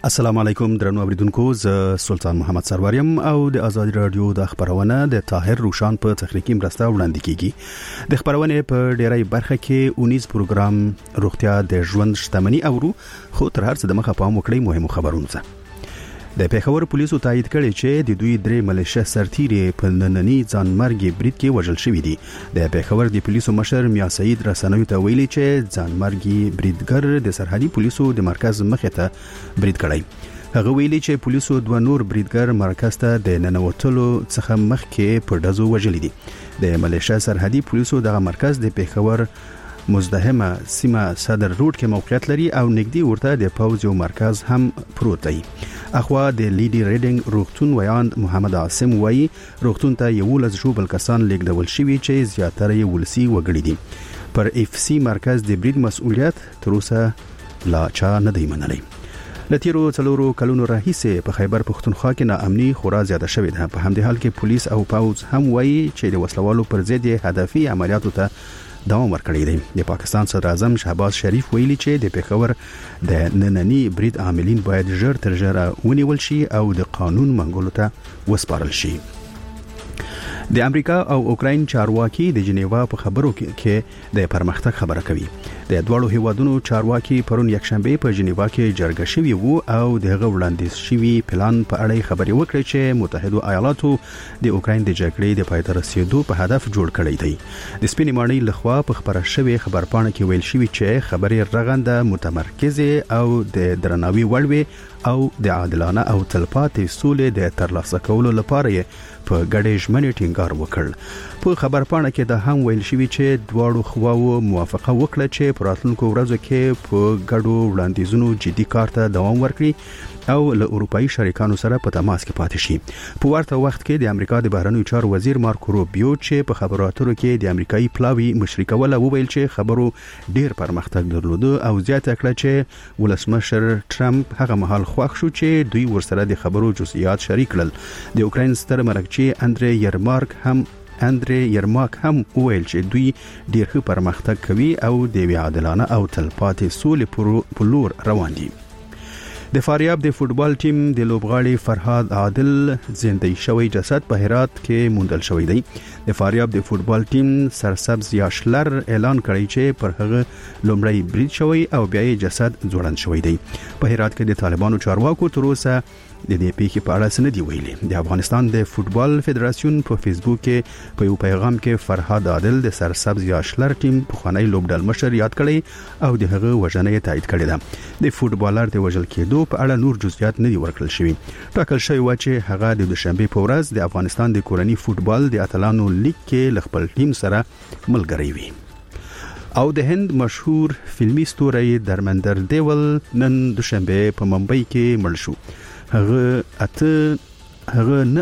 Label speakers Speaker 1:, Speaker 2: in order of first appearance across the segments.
Speaker 1: السلام علیکم درنو اوریدونکو، ز سلطان محمد سروریم او د آزاد رادیو د خبرونه د طاهر روشان په تخنیکی مرسته وړاندې کیږي. د خبرونه په ډیری برخه کې 19 پروګرام روغتیا د ژوند شتمنۍ اورو، خو تر هر څه د مخه پام وکړئ مهمو خبرونو ته. د پیښور پولیسو تایید کړي چې د دوی درې ملیشه سرتیري په نننی ځانمرګي برید کې وژل شوی دي. د پیښور د پولیسو مشر میا سعید رسنوي ته ویلي چې ځانمرګي بریدګر د سرحدي پولیسو د مرکز مخې ته برید کړی. هغه ویلي چې پولیسو دوه نور بریدګر مرکز ته د ننوتلو څخه مخکې په ډزو وژل دي. د ملیشه سرحدي پولیسو دغه مرکز د پیښور مزدحمه سیمه صدر روډ کې موقعیت لري او نږدې ورته د پوز یو مرکز هم پروت دی. اخوا د لیډي ریډینګ روغتون ویاند محمد عاصم وایي روغتون ته 11 ژوبل کسان لیږدول شوي چې زیاتره یې ولسي وګړي دي. پر اف سی مرکز د برید مسؤلیت تر اوسه لا چا نه دی منلی. لتیرو څلورو کلونو راهیسې په خیبر پښتونخوا کې ناامني خورا زیاته شوې ده. په همدې حال کې پولیس او پوز هم وایي چې د وسلوالو پر ضد هدفي عملیاتو ته دوام ورکړی دی. د پاکستان صدر اعظم شهباز شریف ویلي چې د پیښور د نننی برید عاملین باید ژر تر ژره ونیول شي او د قانون منګولو ته وسپارل شي. د امریکا او اوکراین چارواکي د جنیوا په خبرو کې د پرمختګ خبره کوي. د دوړو هیوادونو چارواکي پرون یکشنبه په جنیوا کې جرګه شوی وو او دغه وړاندیز شوی پلان په اړه خبرې وکړي چې متحده ایالاتو د اوکراین د جګړې د پای ته رسیدو په هدف جوړ کړی دی. د سپینې ماڼۍ لخوا په خبره شوی خبرپاڼه کې ویل شوی چې خبرې رغنده متمرکزه او د درناوي وړ او د عادلانه او تلپاتې سولې د ترلاسه کولو لپاره په ګډې ژمنې ټینګار وکړ. په خبرپاڼه کې د هم ویل شوی چې دواړو خواو موافقه وکړه چې په راتلونکو ورځو کې په ګډو وړاندیزونو جدي کار ته دوام ورکړي او له اروپایي شریکانو سره په تماس کې پاتې شي. په ورته وخت کې د امریکا د بهرنیو چارو وزیر مارکو روبیو چې په خبرو اترو کې د امریکایي پلاوی مشري کوله وویل چې خبرو ډیر پرمختګ درلوده او زیاته کړه چې ولسمشر ټرمپ هغه مهال خوښ شو چې دوی ورسره د خبرو جزئیات شریک کړل. د اوکراین ستر مرکچی اندری یرماک هم وویل چې دوی ډیر ښه پرمختګ کوي او د عادلانه او تلپاتې سولې په لور روان دي. د فاریاب د فوتبال ټیم د لوبغاړي فرهاد عادل زنده‌ای شوی جسد په هرات کې موندل شوی دی. د فاریاب د فوتبال ټیم سرسبز یاشلر اعلان کړی چې پر هغه لومړی برید شوی او بیا یې جسد ځوړند شوی دی. په هرات کې د طالبانو چارواکو تر اوسه د دې پیښې په اړه سند دی ویلي. د افغانستان د فوتبال فدراسیون په فیسبوک کې په یو پیغام کې فرهاد عادل د سرسبز یاشلر ټیم پخوانی لوبډل مشر یاد کړی او د هغه وژنې تایید کړې ده. د فوتبالر د وژل کېدو په اړه نور جزئیات نه دی ورکړل شوی. ټاکل شوی و چې هغه د دوشنبه په ورځ د افغانستان د کورنی فوتبال د اتلانو لیګ کې خپل ټیم سره ملګری وي. او د هند مشهور فلمي ستوری درمندر دیول نن دوشنبه په ممبئی کې مړ شو. هغه نه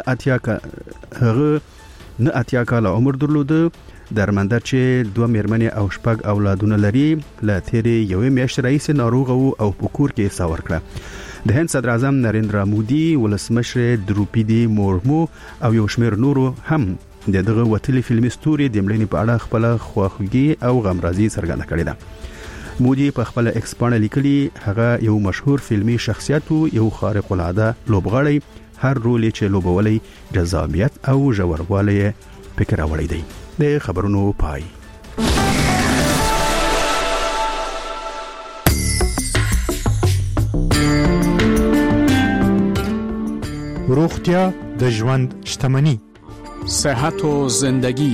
Speaker 1: اتیا کال عمر درلوده. درمندر چې 2 میرمنې او 6 اولادونه لري له تیرې یوې میاشتې راهیسې ناروغ او په کور کې ساور کړه. د هند صدر اعظم نریندرا مودي، ولسمشر دروپیدي مورمو او یو شمېر نورو هم دغه وتلي فلمي ستوري د مړینې په اړه خپل خواخوږي او غمرازي څرګنده کړې ده. مودي په خپل ایکس باندې لیکلي هغه یو مشهور فلمي شخصیت او یو خارق العاده لوبغاړی، هر رول چې لوبولای جذابیت او ژوروالی فکر راوړی دی. د خبرونو پای.
Speaker 2: روغتیا د ژوند شتمنۍ،
Speaker 3: صحت و زندگی.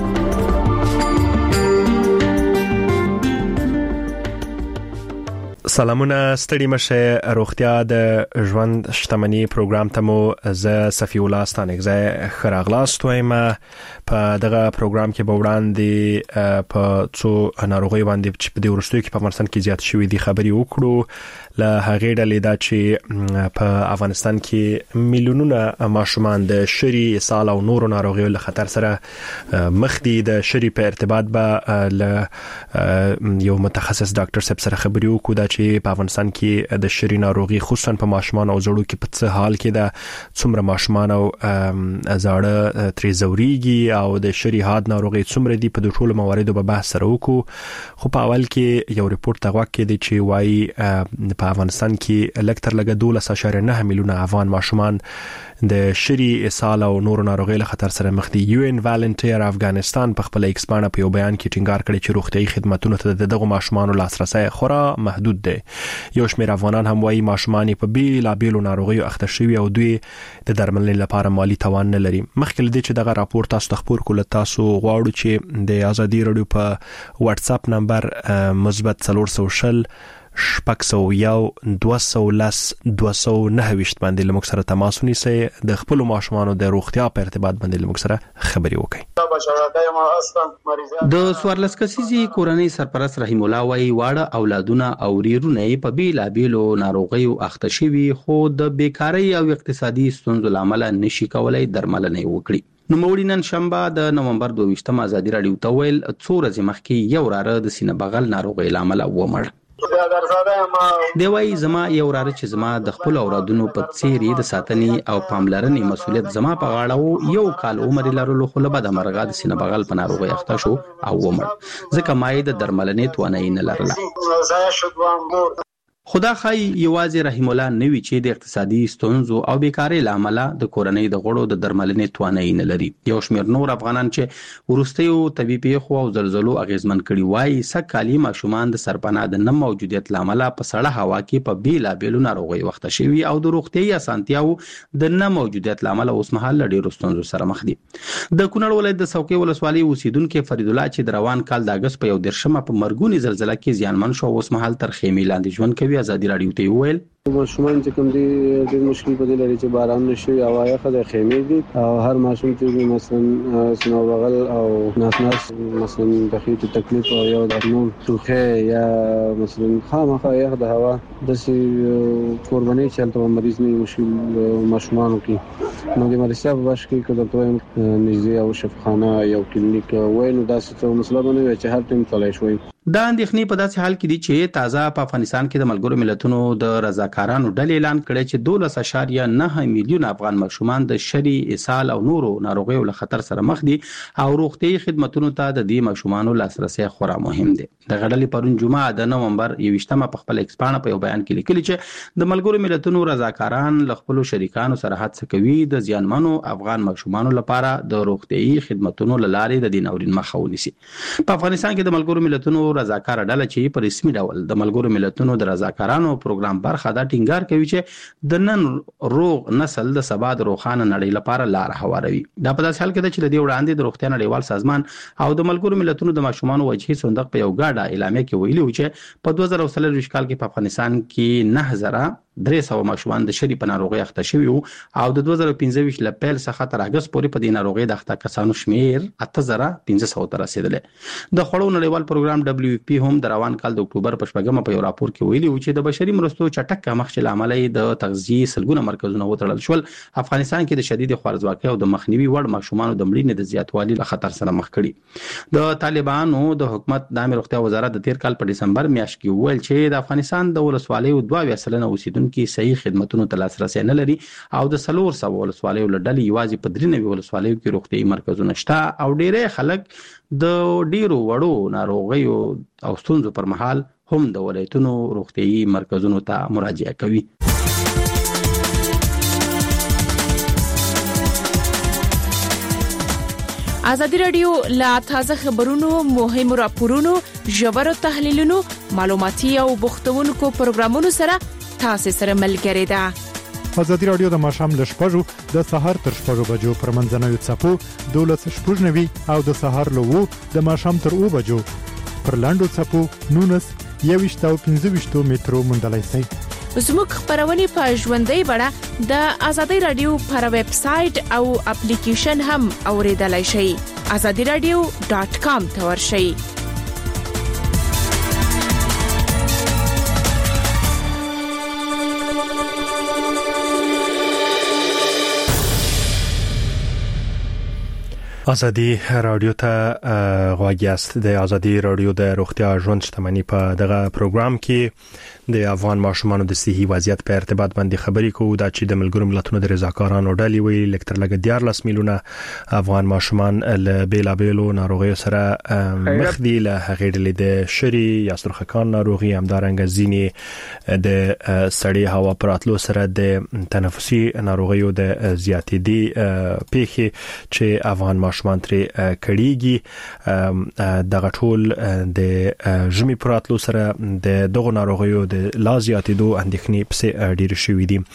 Speaker 4: سلامونه، ستړي مشه. روغتیا د ژوند شتمنۍ پروګرام ته مو ز صفی الله ستانګزه خراغلاست وایم. په دغه پروګرام کې به وړاندې په څو ناروغي باندې چې په دې ورستو کې په افغانستان کې زیات شوې دي خبري وکړو. له هغې ډلې دا چې په افغانستان کې میلیونونه ماشومان د شری، اسهال او نورو ناروغیو له خطر سره مخ دي. د شری په ارتباط به له یو متخصص ډاکټر صاحب سره خبري وکړو دا چې چې په افغانستان کې د شری ناروغي خصوصا په ماشومان او زړو کې په څه حال کې د څومره ماشومان او زاړه ترې زوريږي او د شری حاد ناروغي څومره دي په ټولو مواردو په بحث سره وکړو. خو په اول کې یو ریپورت تغوا کې دی چې وايي په افغانستان کې لکتر لګه 12.9 میلیونه افغان ماشومان د شری اسهال او نور ناروغي له خطر سره مخ دي. UN والنټیر افغانستان په خپل ایکسپانه په یو بیان کې ټینګار کړی چې روغتيایي خدماتو ته دغه ماشومان لاسرسي خورا محدود دي. یو شمېر افغانان هم وايي ماشومان په بیلابیلو ناروغیو اخته شوي او دوی د درملنې لپاره مالی توان نه لري. مخکې لدی چې دغه راپور تاسو خبر کول تاسو غواړو چې د ازادي رادیو په واتس اپ نمبر مثبت 400 شپږ 219 باندې لمک سره تماس ونیسئ د خپل ماشومانو د روغتیا په ارتباط باندې لمک سره خبري وکړئ.
Speaker 5: د سوارلس کسیزي کورنۍ سرپرست رحیم الله وايي واړه اولادونه او ریرونه په بیلابیلو ناروغیو اخته شوي خو د بیکاری او اقتصادي ستونزو لامل نشي کولای درملنه وکړي. نو مورینن شنبه د نومبر 22 ازادي رادیو ته ویل څو ورځې مخکې یو راره د سینه بغل ناروغي لامل ومړ. دی وايي زما یو راره چې زما د خپل اولادونو په څیرې د ساتنې او پاملرنې مسولیت زما په غاړه وو. یو کال عمر لرلو خو له بده مرغه د سینه بغل په ناروغي اخته شو او ومړ ځکه ما یې د درملنې توانایي نه لرله. خدا خای یوازې رحیم الله نوی چې د اقتصادي ستونزو او بیکاری لامل د کورنۍ د غړو د درملنې توانایي نه لري. یو شمېر نور افغانان چې ورستیو طبي پیښو او زلزلو اغیزمن کړي وای سکالي ماشومان د سرپناه د نه موجودیت لامل په سړه هوا کې په بیلابیلو ناروغي وخت شوي او د روغتيایي اسانتیاو د نه موجودیت لامل اوس مهال ډېر ستونزو سره مخ دي. د کونړ ولایت د څوکۍ ولسوالۍ اوسیدونکو فرید الله چې د روان کال د اگست په 1 په مرګونی زلزلہ کې زیانمن شو اوس مهال تر خیمې لاندې ژوند کوي. ازادي رادیو ته ویل
Speaker 6: ماشومان چې کوم دي د مشکل په دې لري چې باران نشي او هغه د خیمې دي او هر ماشوم چې مثلا سنو بغل او ناس مثلا د خېټې تکلیف او یو د نور توخه یا مثلا خامخا یخ د هوا د سي قرباني چلته مریض نه مشکل ماشومان کې نو د مرسته په باش کې کله ته نږدې او شفاخانه یو کلینیک وای نو داسې څه مسله باندې چې هر ټیم تلای شوی.
Speaker 5: دا اندېښنې په داسې حال کې دي چې تازه په افغانستان کې د ملګرو ملتونو د رضاکارانو ډلې اعلان کړی چې 12.9 میلیون افغان ماشومان د شری اسهال او نورو ناروغیو له خطر سره مخ دي او روغتيایي خدماتو ته د دې ماشومانو لاسرسي خورا مهم دي. د غړلې پرون جمعه د نومبر 21 په خپل ایکسپانه په یو بیان کې لیکلي چې د ملګرو ملتونو رضاکاران له خپل شریکانو سره هڅه کوي د ځانمنو افغان ماشومانو لپاره د روغتيایي خدماتو لارې د دین اورین مخه ونیسي. په افغانستان کې د ملګرو ملتونو رضاکار ډله چې په رسمي ډول د ملګرو ملتونو د رضاکارانو پروګرام برخه دا ټینګار کوي چې د نن روغ نسل د سبا د روخانه نړۍ لپاره لار هواروي. دا په داسې حال کې چې د دې وړاندې د روغتیا نړیوال سازمان او د ملګرو ملتونو د ماشومانو وجهي صندوق په یو ګډه اعلامیه کې ویلي و چې په 2023 کال کې په افغانستان کې 9300 ماشومان د شری په ناروغي اخته شوي او د 2015 ل پیل څخه تر اگست پورې په دې ناروغي د اخته کسانو شمیر 8500 ته رسیدلی. د خوړو نړیوال پروګرام WFP هم د روان کال د اکتوبر په 14 په یو راپور کې ویلي و چې د بشري مرستو چټک کمښت لامل د تغذیه سلګونه مرکزونه وتړل شول. افغانستان کې د شدید خوارځواکۍ او د مخنیوي وړ ماشومانو د مړینې د زیاتوالي له خطر سره مخ کړي. د طالبانو د حکومت د عامه روغتیا وزارت د 13 کال په دسمبر میاشت کې ویل چې د افغانستان د ولسوالیو 2% اوسیدونکو کې صحیح خدماتونو ته لاسرسي نه لري او د 400 ولسوالیو لړلې یوازې په 93 ولسوالیو کې روغتيایي مرکزونه شته او ډېری خلک د ډیرو وړو ناروغیو او ستونزو پر مهال هم د ولایتونو روغتيایي مرکزونو ته مراجعه کوي.
Speaker 7: ازادي رادیو لا تازه خبرونو مهم راپورونو ژور تحلیلونو معلوماتي او بوختونکو پروګرامونو سره تاسو سره ملګری ده.
Speaker 2: ازادي رادیو د ماشام ل شپږو د سهار تر 6 بجو پر منځنوي څپو 12:00 او د سهار له 2 د ماشام تر 2 بجو پر لاندو څپو 19 او 15 مترو مندلای سي.
Speaker 7: زموږ خبرونه په ژوندۍ بڼه د ازادي رادیو پر ویب سټ او اپلیکیشن هم اوریدلای شئ. azadiradio.com ته ورشئ.
Speaker 4: ازادي رادیو ته غواړئ د ازادي رادیو د روغتیا ژوند شتمنۍ په دغه پروګرام کې د افغان ماشومانو د صحي وضعیت په ارتباط باندې خبرې کوو دا چې د ملګرو ملتونو د رضاکارانو ډلې وی لکتر لګ 14 میلیونه افغان ماشومان له بیلابیلو ناروغیو سره مخ دي له هغې ډلې د شری یا سرخکان ناروغي همدارنګه ځینې د سړې هوا پراتلو سره د تنفسي ناروغیو د زیاتېدي پیښې چې افغان ماشومان ترې کړيږي دغه ټول د ژمي پراتلو سره د دغه ناروغیو د لازیاتېدو اندېښنې په ډېر شوې دي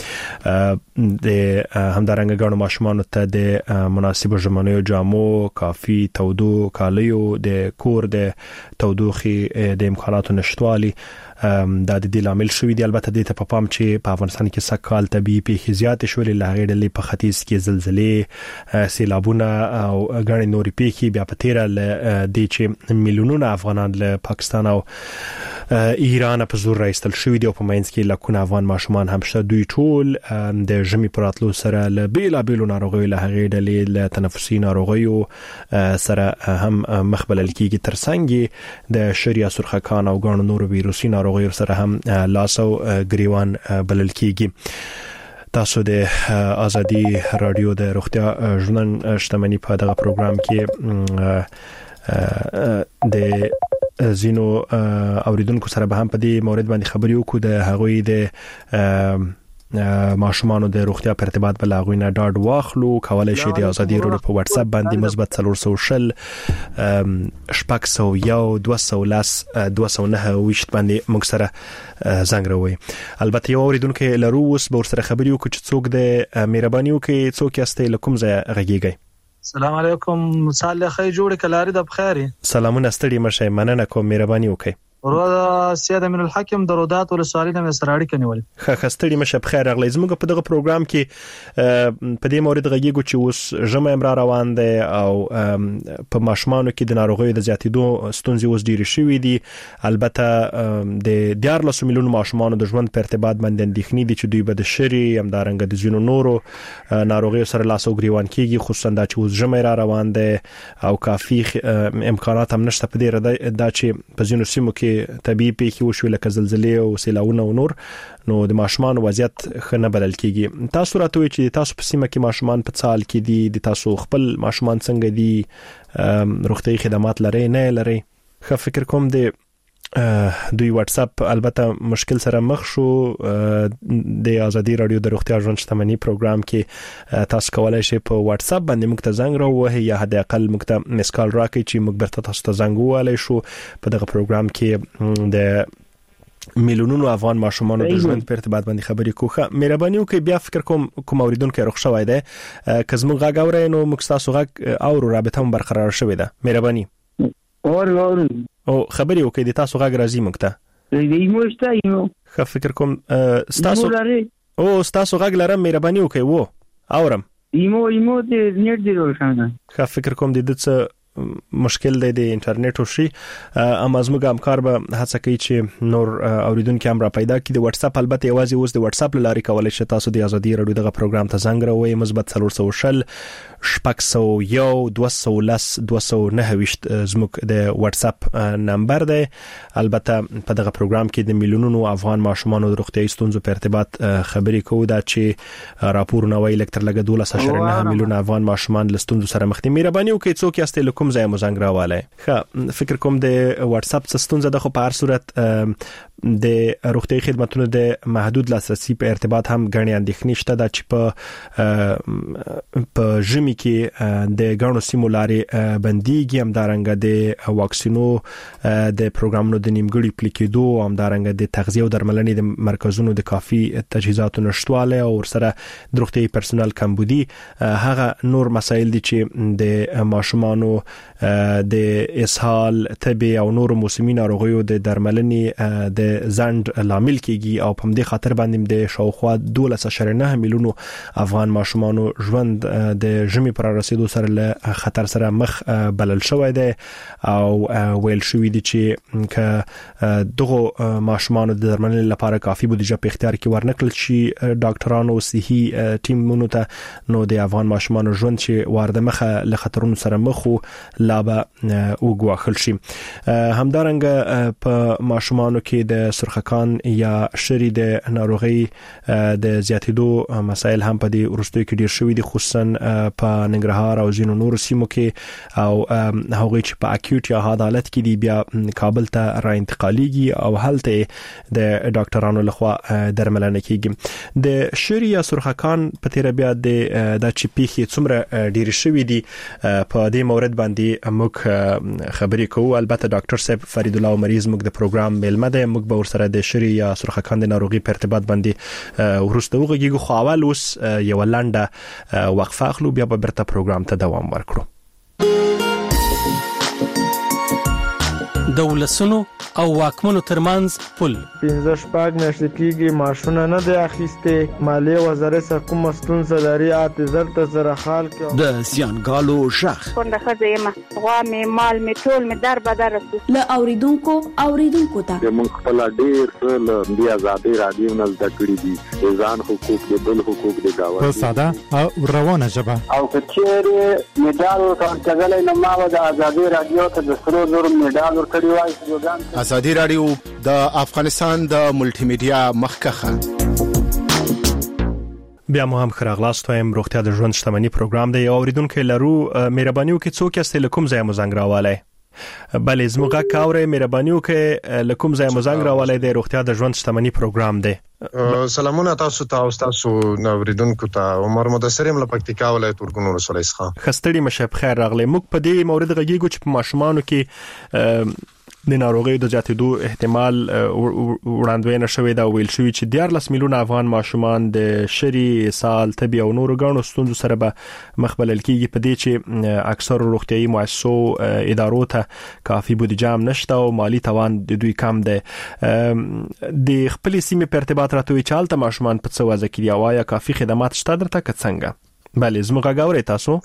Speaker 4: د همدارنګه غاڼو ماشومان ته د مناسب ژمنیو جامو کافي تودو کالیو د کور د تودوخي د امکاناتو نشټوالي دا د دې لامل شوې دي البته د ته پام چې په افغانستان کې سکهال طبيعي پیښې زیات شولې لاغې ډلې په ختیځ کې زلزلې سیلابونه او غاڼې نوري پیښې بیا په تیر له د چې میلیونونه افغانان له پاکستان او ایران په زور راستل شوې دي او په مینځ کې لکونه افغان ماشومان هم شته دوی ټول د ژمي پراتلو سره له بیلابیلو ناروغیو له هغې ډلې له تنفسي ناروغیو سره هم مخبلل کېږي ترڅنګ د شریا سرخکان او غاڼو نورو ویروسي ناروغیو سره هم لاسو گریوان بلل کیږي تاسو د ازادي رادیو د روغتیا ژوند شتمنۍ په دغه پروګرام کې د زینو اوریدونکو سره به هم په دې مورید باندې خبرې وکړو د هغوی د ماشومانو د روغتیا په ارتباط بل هغه نه ډاډ واخلو کولای شي د ازادي رادیو په واتس اپ باندې مثبت 300 شپږ 210 209 وشت باندې موږ سره زنګ راوي البته یو اوریدونکو لرو اوس به سره خبرې وکړو چې څوک د مهرباني وکړي څوک یاستئ لکم ځای غږیږي
Speaker 8: السلام علیکم صالح خی جوړ کلاری د بخیري
Speaker 4: سلامونه ستړي مشه مننه کوم مهرباني وکړئ
Speaker 8: ورو سید امین الحکم درودات ولسوالۍ د مسراړي کنيول
Speaker 4: خستړي مشه بخیر اغلی زموږ په دغه پروګرام کې په دې مورید غږیږو چې اوس ژمه امر روان دي او په ماشومانو کې د ناروغیو د زیاتېدو ستونزې اوس ډېرې شوې دي البته د 14 میلیون ماشومانو د ژوند په ارتباط باندې اندېښنې دي چې دوی به د شری همدارنګه د زینو نورو ناروغیو سره لاس او ګریوان کېږي خصوصا دا چې اوس ژمه روان دي او کافي امکانات هم نشته په دې دا چې په زینو سیمو کې طبيعي پیښې وشو لکه زلزلې او سیلاونه او نور نو د ماشومان وضعیت خنه بلل کیږي تاسو راته وی چې تاسو په سیمه کې ماشومان په څال کې دي د تاسو خپل ماشومان څنګه دي روغتي خدمات لري نه لري خو فکر کوم د دوی واتس اپ البته مشکل سره مخ شو د ازادي رادیو د روغتیا ژوند شتمنۍ پروګرام کې تاسو کولای شئ په واتس اپ باندې موږ ته زنګ راووهئ یا حد اقل موږ ته میس کال راکړئ چې موږ برته تاسو ته زنګ ووالای شو په دغه پروګرام کې د میلیونونو افغان ماشومانو د ژوند په ارتباط باندې خبرې کوخه مهرباني وکړئ بیا فکر کوم اوریدونکو رخ شوی دی که زموږ غږ اورئ نو موږ تاسو غږ او رابطه هم برقرار شوې ده مهرباني او خبرې وکړئ د تاسو غږ راځي موږ ته
Speaker 9: ایمو
Speaker 4: خو فکر کوم تاسو غږ لرم مهرباني وکړئ وو اورم
Speaker 9: ایمو د نیټ دی روښانه
Speaker 4: خو فکر کوم د دې مشکل دی د انټرنیټ او شي اما زموږ همکار به هڅه کوي چې نور اوریدونکو هم را پیدا کړي د واتس اپ البته یوازې اوس د واتس اپ لاري کولای شي تاسو د ازادي رادیو دغه پروګرام ته زنګ راوي مثبت 300 شپږ 210 زموږ د واتس اپ نمبر دی البته په دغه پروګرام کې د میلیونونو افغان ماشومانو د روغتي ستونزو په ارتباط خبرې کوو دا چې راپور نوې لکتر لګ 12.9 میلیون افغان ماشومان له ستونزو سره مخ دي مهرباني وکړئ څوک یاستئ لکم ځای مو زنګ راواله خو فکر کوم د واتس اپ ستونزه د خو په هر صورت د روغتي خدماتونو د محدود لاسرسي په ارتباط هم غني اندېښنې شته د چې په ژمي کې د غاڼو سیمولاري بنديږي هم دارنګ د واکسینو د پروګرامونو د نیمګړي پلیکېدو هم دارنګ د تغذیه او درملنې د مرکزونو د کافي تجهیزاتو نشټواله او سره د روغتي پرسونل کمبودي هغه نور مسایل دي چې د ماشومانو د اسهال تبي او نور موسمي ناروغیو د درملنې د زند لامل کیږي او په دې خاطر باندې د شاوخوا 12.9 میلیونو افغان ماشومان ژوند د ژمي پر رسیدو سره له خطر سره مخ بلل شوی دی او ویل شوی دی چې ک دغه ماشومان د درملنې لپاره کافي بودیجه په اختیار کې ورنکړل شي ډاکټرانو صحي ټیمونو ته نو د افغان ماشومان ژوند چې وارده مخه له خطرونو سره مخ لا به وګواخل شي. همدارنګه په ماشومانو کې د سرخکان یا شری د ناروغي د زیاتېدو مسایل هم په دې ورستوي کې ډیر شوي دي خصوصا په ننګرهار او ځینو نور سیمو کې او هغه چې په اکیوټ یا حاد حالت کې دی بیا کابل ته را انتقالیږي او هلته د ډاکټرانو لخوا درملنه کیږي. د شری یا سرخکان په تیر بیا د چې پیخي څومره ډیر شوي دي په دې مورد باندې موږ خبرې کوو. البته ډاکټر صاحب فرید الله مریض موږ د پروګرام ملمه ده موږ به ورسره د شری یا سرخکان د ناروغي په ارتباط باندې ورسته وغږیږو خو اول اوس یو لنډه وقفه اخلو بیا به برته پروګرام ته دوام ورکړو.
Speaker 10: دولسونو او واکمنو ترمنځ پل
Speaker 11: 15 میاشتې کېږي ماشونه نه دی اخیسته مالیه وزارت څخه کوم ستونزه لري اته زر سره حال کې
Speaker 10: د سیانګالو شخ
Speaker 12: څنګه خځه غوا می مال می ټول می در بدر
Speaker 13: له اوریدونکو ته
Speaker 14: موږ خپل ډیر له بیا آزادي رادیو نه زده کړی دي ځان حقوق د بل حقوق د گاوه
Speaker 2: په ساده او روانه ژبه
Speaker 15: او کچېره میډال ورکړل نو ما د آزادي رادیو ته د سرو زر میډال ورکړی وای.
Speaker 16: آزادي رادیو د افغانستان د ملټي میډیا مخکخه
Speaker 4: بیا مو هم خراغلاست وایم روغتیا د ژوند شتمنۍ پروګرام دی اوریدونکو لرو مهرباني وکړئ څوک یاست له کوم ځای مو زنګ راوالی بلې زموږ کاوره مهرباني وکړئ له کوم ځای مو زنګ راوالی دی روغتیا د ژوند شتمنۍ پروګرام دی.
Speaker 17: سلامونه تاسو ته او تاسو اوریدونکو ته عمر مدثریم له پکتیکا ولایت ورګونو ولسوالۍ څخه
Speaker 4: خستړي مشه بخیر راغلی. موږ په دې مورد غږیږو چې په ماشومانو کې د ناروغي د زیاتېدو احتمال وړاندوینه شوې دا ویل شوی چې 14 میلیون افغان ماشومان د شری سال تبي او نورو غاڼو ستونزو سره به مخبلل کیږي په دې چې اکثر روغتيایي مؤسسو ادارو ته کافي بودیجه هم نشته او مالی توان د دوی کم دی. د خپل سیمه په ارتباط راته وی چالت ماشومان په څه وځه کې وایا کافي خدمات شته درته که څنګه؟ بله زموږ غاوري تاسو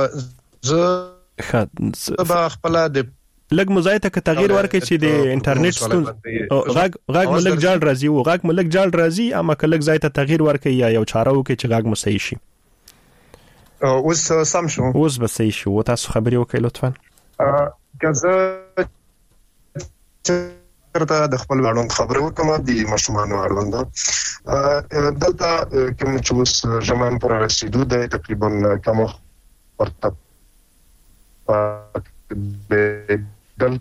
Speaker 17: زه به خپل د
Speaker 4: لګ مزایته ک تغییر ورکړي چې د انټرنیټ ستون غاګ ملک جال راځي او غاګ ملک جال راځي اما کلک زایته تغییر ورکړي یا یو چاره وکړي چې غاګ مو صحیح شي.
Speaker 17: اوس سم شو
Speaker 4: اوس به صحیح شو تاسو خبري وکړئ لطفا.
Speaker 17: کزه ترته د خپل وړاندې خبرو کوم د ماشومان وړاندې دلته کوم چې اوس زمان پر رسیدو د تقریبا کوم ورته دل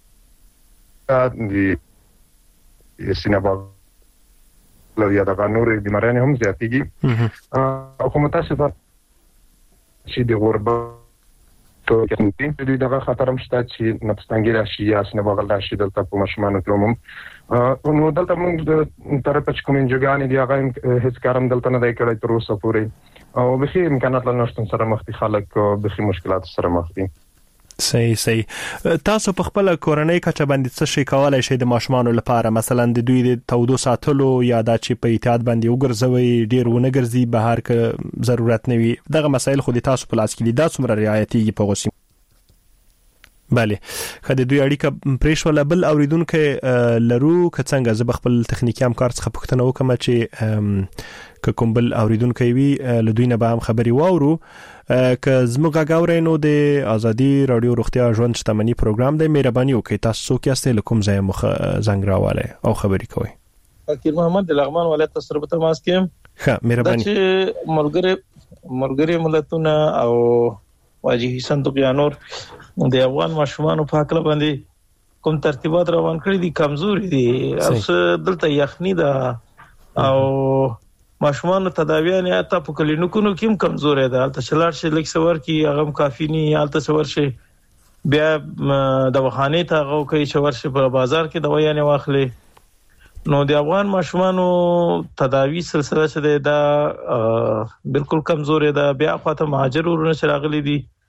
Speaker 17: د سینابا لري دا نور د مرانه هم زیاتېږي او کوم تاسو په چې د غربت ته کې د دغه خطر هم شته چې نفسانګي راشي یا سینابا راشي دلته په ماشومان ته هم نو دلته موږ د طرف چې کوم انجګان دي هغه هیڅ کارم دلته نه دی کړی تر اوسه پورې او به خیر امکانات له نشټون سره مخ دي خلک به خیر مشکلات سره مخ دي.
Speaker 4: صحیح تاسو په خپل کورنۍ کچه باندې څه شي کولای شئ د ماشومان لپاره مثلا د دوی د تودو ساتلو یا د چې په احتیاط باندې وګرځوي ډیر ونه ګرځي بهر که ضرورت نه وي دغه مسایل خو د تاسو په لاس کې دي دا څومره رعایتيږي په غوسیم. بله خدای دوی اړیکه پریښول بل اوریدونکو لرو که څنګه زه خپل تخنیکی همکار څخه پوښتنه وکم چې کوم بل اوریدونکو وي له دوی نه به هم خبري واورو که زموږ غاوري نو د ازادي رادیو روغتیا ژوند شتمنۍ پروګرام د مهرباني وکړئ تاسو کې است له کوم ځای مخ زنګ راواله او خبري کوي.
Speaker 18: فقیر محمد د لغمان ولایت سره په تماس کې
Speaker 4: ښه مهرباني
Speaker 18: چې ملګری ملتونه او واجی صندوق یا نور د افغان ماشومان په حق باندې کوم ترتیبات روان کړی دي کمزوري دي اوس دلته یخني ده او ماشومان تداویان یا ته په کلینیکونو کې هم کمزوري ده البته شلار شي لیک سور کې هغه کافي نه البته سور شي بیا د وخانه ته هغه کوي چې ورشي په بازار کې دوا یې واخلي نو د افغان ماشومانو تداوی سلسله چې دا بالکل کمزوري ده بیا خاطر مهاجر ورونه راغلي دي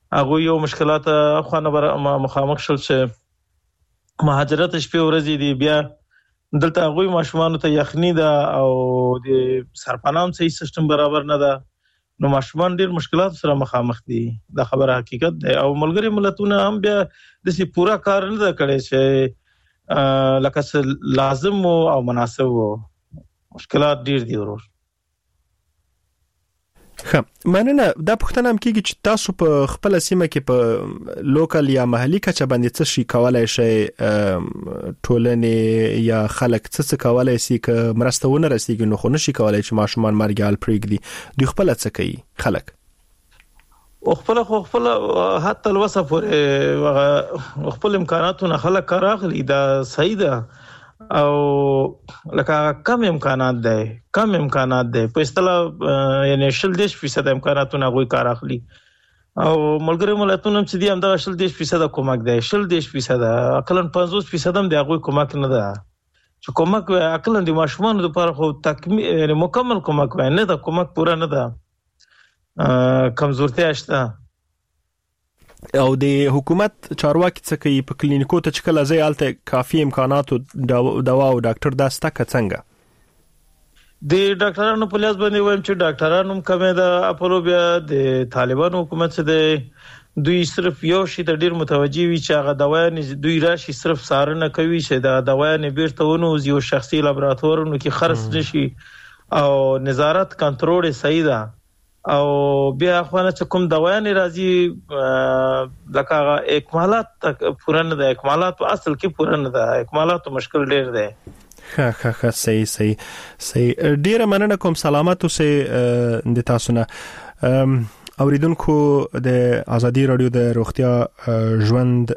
Speaker 18: هغه یو مشکلات خانه مخامخ شول چې مهاجرت شپې ورځې دي، بیا دلته هغه ماشومان ته یخنی ده او د سرپنام صحیح سیستم برابر نه ده، نو ماشومان ډیر مشکلات سره مخامخ دي. دا خبره حقیقت ده او ملګری ملتونه هم بیا د سی پورا کار نه کړي چې لکه لازم او مناسب وو. مشکلات ډیر دي ورور.
Speaker 4: مننه. دا پوښتنه هم کیږي چې تاسو په خپل سیمه کې په لوکل یا محلي کچه باندې څه شي کولای شي، ټولنې یا خلک څه کولای شي چې مرسته ونه رسیږي نو خو نشي کولای چې ماشومان مرګال پرېږدي، دوی خپل څه کوي خلک؟
Speaker 18: خپل حتی الوصف خپل امکاناتونه خلک کار اخلي، دا صحیح ده. او لکه کم امکانات ده په اصطلاح یعنی 10% امکاناتونه غوي کار اخلي او ملګری ملتونه چې دي هم دا 10% کومک ده، 10% اقلن 50% هم د غوي کومک نه ده. چې کومک اقلن د ماشومان لپاره خو تکمیل یعنی مکمل کومک نه ده، کومک پورا نه ده، کمزورتیا شته.
Speaker 4: او د حکومت چارواکي څه کوي په کلینیکو ته چې کله ځای الته کافي امکانات او دوا او ډاکټر دا ستکه څنګه؟
Speaker 18: د ډاکټرانو په لاس باندې وایم چې ډاکټرانو کمه ده. اپولو بیا د طالبانو حکومت څخه د دوی صرف یو شی د ډیر متوجي وي چې هغه دوايان دوی راشي صرف سارنه کوي چې دا دوايان بیرته ونوز یو شخصي لابراتوارونو کې خرڅ نشي او نظارت کنټرول صحیح ده. او بیا خوانه چې کوم دوايان راځي لکه اکمالات پوره نه ده، اکمالات په اصل کې پوره نه ده، اکمالات مشکل ډیر ده.
Speaker 4: ښه صحیح. ډیره مننه کوم. سلامت اوسئ د تاسو نه. اوریدونکو د ازادي رادیو د روغتیا ژوند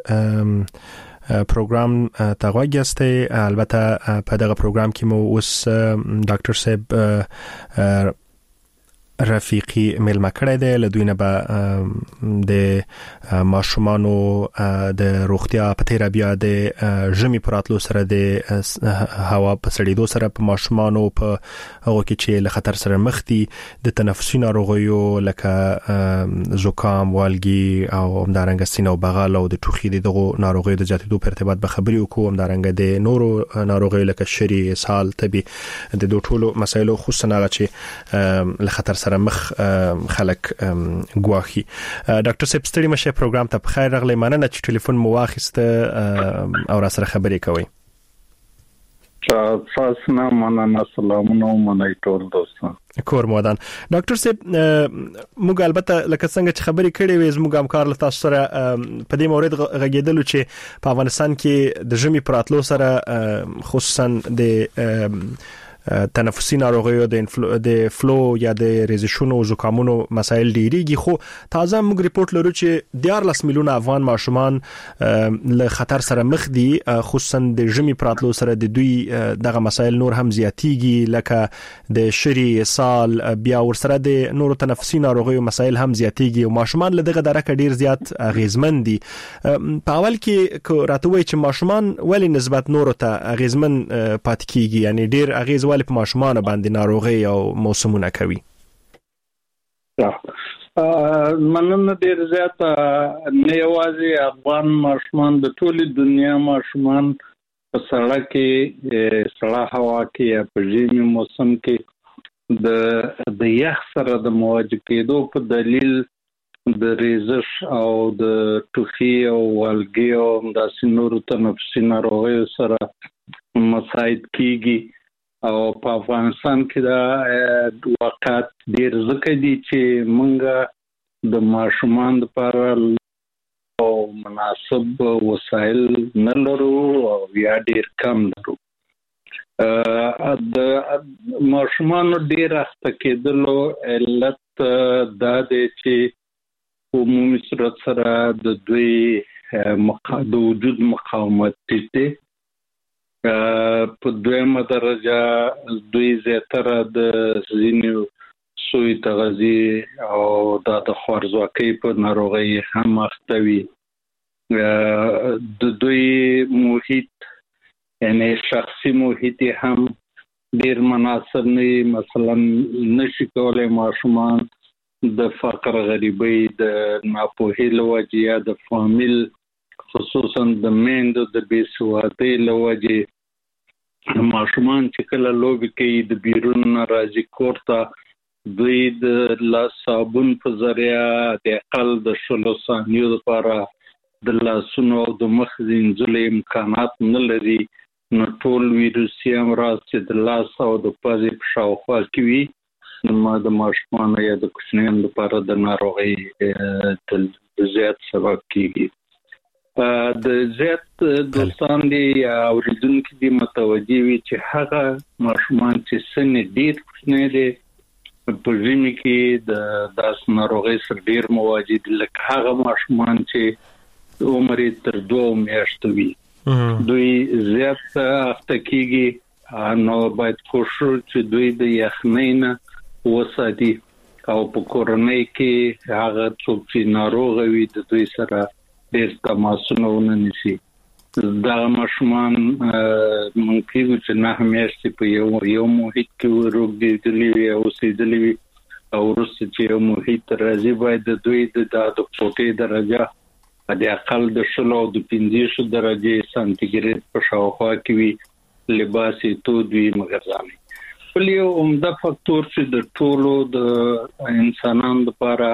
Speaker 4: پروګرام ته غوږیاستئ. البته په دغه پروګرام کې مو اوس ډاکټر صاحب رفیقی ملما کړی دی، له دوی نه به د ماشومانو د روغتیا په تیر بیا د ژمي پراتلو سره د هوا په سړېدو سره په ماشومانو په هغه کې چې له خطر سره مخ دي د تنفسي ناروغیو لکه زکام، والګي او همدارنګه سینه او بغل او د ټوخي دغه ناروغیو د زیاتېدو په ارتباط به خبرې وکړو، همدارنګه د نورو ناروغیو لکه شری، اسهال، تبي د دوه ټولو مسایلو خصوصا هغه چې له خطر سره مخ خلک ګواخي. ډاکټر صاحب ستړي مشه پروګرام ته په خیر راغلی. مننه چې ټلیفون مو واخیسته او را سره خبرې کوي.
Speaker 14: تاسو نه مننه. سلامونه منای ټول دوستان
Speaker 4: کور مودان. ډاکټر صاحب موږ البته لکه څنګه چې خبرې کړې وې زموږ همکار له تاسو سره په دې مورید غږیدلو چې په افغانستان کې د ژمي پراتلو سره خصوصا د تنفسي ناروغیو د فلو یا د ریزشونو او زکامونو مسایل ډیریږي، خو تازه موږ ریپورت لرو چې 14 میلیونه افغان ماشومان له خطر سره مخ دي، خصوصا د ژمي پراتلو سره د دوی دغه مسایل نور هم زیاتیږي لکه د شری، اسهال، بیا ورسره د نورو تنفسي ناروغیو مسایل هم زیاتیږي او ماشومان له دغه درکه ډیر زیات اغیزمن دي. په اول کې راته وایي چې ماشومان ولی نسبت نورو ته اغیزمن پات کیږي، یعنی ډیر اغیز ولی په ماشومان باندې ناروغي او موسمونه کوي؟
Speaker 14: مننه ډیر زیات. نه یوازې افغان ماشومان، د ټولې دنیا ماشومان په سړک کې، سړه هوا کې یا په ژمي موسم کې د یخ سره د مواجه کېدو په دلیل د ریزش او د ټوخي او والګي او داسې نورو تنفسي ناروغیو سره مساعد کیږي. او په افغانستان کې دا واقعات ډیر زکه دي چې مونږ د ماشومان لپاره او مناسب وسایل نه لرو او یا ډیر کم لرو. د ماشومان ډیر اخته کېدلو علت دا دی چې عمومي صورت سره د دوی د وجود مقاومت ټیټ. په دویمه درجه دوی زیاتره د ځینو سوی تغذیه او د خوارځواکۍ په ناروغۍ هم اخته وي. د دوی محیط یعنی شخصي محیط هم ډیر مناسب نه، مثلا نشي کولای ماشومان د فقر غریبۍ د ناپوهۍ له وجې یا د فامیل خصوصا د میندو د بېسوادۍ له وجې ماشومان چې کله لوبې کوي د بیرون نه راځي کور ته دوی د لاس صابون په ذریعه د اقل د 16 ثانیو لپاره د لاسونو او د مخ وینځلو امکانات نه لري نو ټول ویروسي امراض چې د لاس او د پزې په شاوخوا کې وي نو د ماشومانو یا د کوچنیانو لپاره د ناروغۍ د زیات سبب کیږي. د زیات دوستان دي یا اوریدونکو دي متوجي وي چې هغه ماشومان چې سن ډیر کوچنی دي په ژمي کې د داس ناروغۍ سره ډیر مواجه دي لکه هغه ماشومان چې عمر تر 2 میاشتو وي دوی زیات اخته کیږي نو باید کوشش چې دوی د یخنۍ نه وساتي او په کورنۍ کې هغه څوک چې ناروغ وي د دوی سره ډېر تماسونه ونیسي. دا ماشومان ممکن چې نه همیشه په یو محیط کې روغېدلي وي او اوسېدلي وي او وروسته چې یو محیط راځي باید د دوی د کوټې درجه د اقل د 16 او د 15 درجه سانتیګریډ په شاوخوا کې وي لباس یې تود وي مګرځاني. بل یو عمده فاکتور چې د ټولو د انسانانو لپاره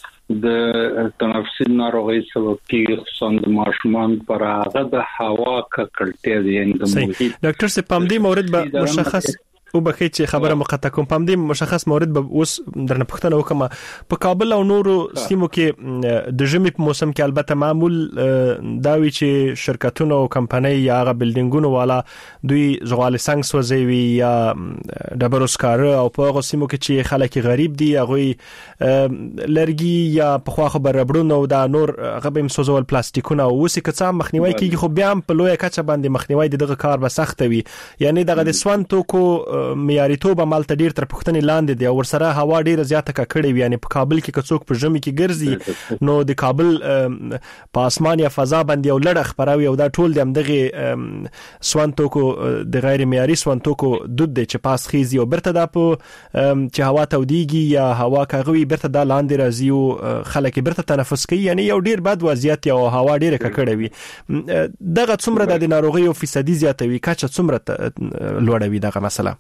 Speaker 14: د تنفسي ناروغۍ سبب کیږي خصوصا د ماشومان پر هغه د هوا ککړتیا دی د محیط.
Speaker 4: ډاکټر سي پام دې مورد به مشخص او بخې چې خبره مقطع کوم پام دې مشخص مورد به اوس درنه پښتنه وکم په کابل او نورو سیمو کې د ژمي په موسم کې البته معمول داوی چې شرکتونه او کمپنۍ یا غ بلډینګونو والا دوی زغال سنگ سوځوي یا ډبروسکار او په هغه سیمو کې چې خلک غریب دي هغه لرګي یا په خوا خبر ربړونو او د نور غبم سوزول پلاستیکونه او وسې کڅا مخنیوي کیږي خو بیا په لوی کچه باندې مخنیوي دغه کار به سخت وي یعنی دغه د سوان توکو معیاریتوب عمل ته ډیر تر پښتنې لاندې دی او ورسره هوا ډیره زیاته کړې وي یعنی په کابل کې کڅوک په ژمي کې ګرځي نو د کابل په اسمان یا فضا باندې یو لړ خبروي او دا ټول د همدغه سوان توکو د غیر معیاري سوان توکو دود دی چې پاس خيزي او برته د په چې هوا توديږي یا هوا کاغوي برته د لاندې راځي او خلک برته تنفس کوي یعنی یو ډیر بد وضعیت یا هوا ډیره کړې وي دغه څومره د ناروغي او فیصدي زیاتوي کچه څومره لوړوي دغه مسله.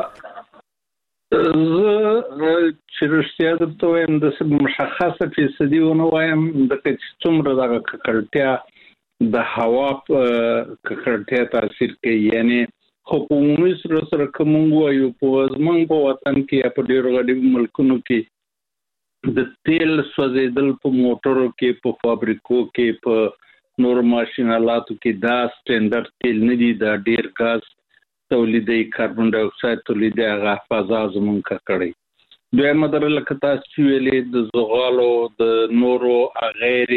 Speaker 14: چې رښتیا درته وایم د مشخصه فیصدي ونه وایم د څومره دغه ککړتیا د هوا ککړتیا تاثیر کوي یعنی خو په عمومي سره کوم وایو په زمونږ په وطن کې په ډیرو غړي ملکونو کې د تیل سوځیدل په موټرو کې په فابریکو کې په نور ماشینالاتو کې دا سټانډرډ تیل نه دي دا ډیر غاز تولیدي کاربن ډای اکساید تولیدي هغه فضا زمونږه کړی دوی مدار لکه تاسو ویلې د زغالو د نورو غیر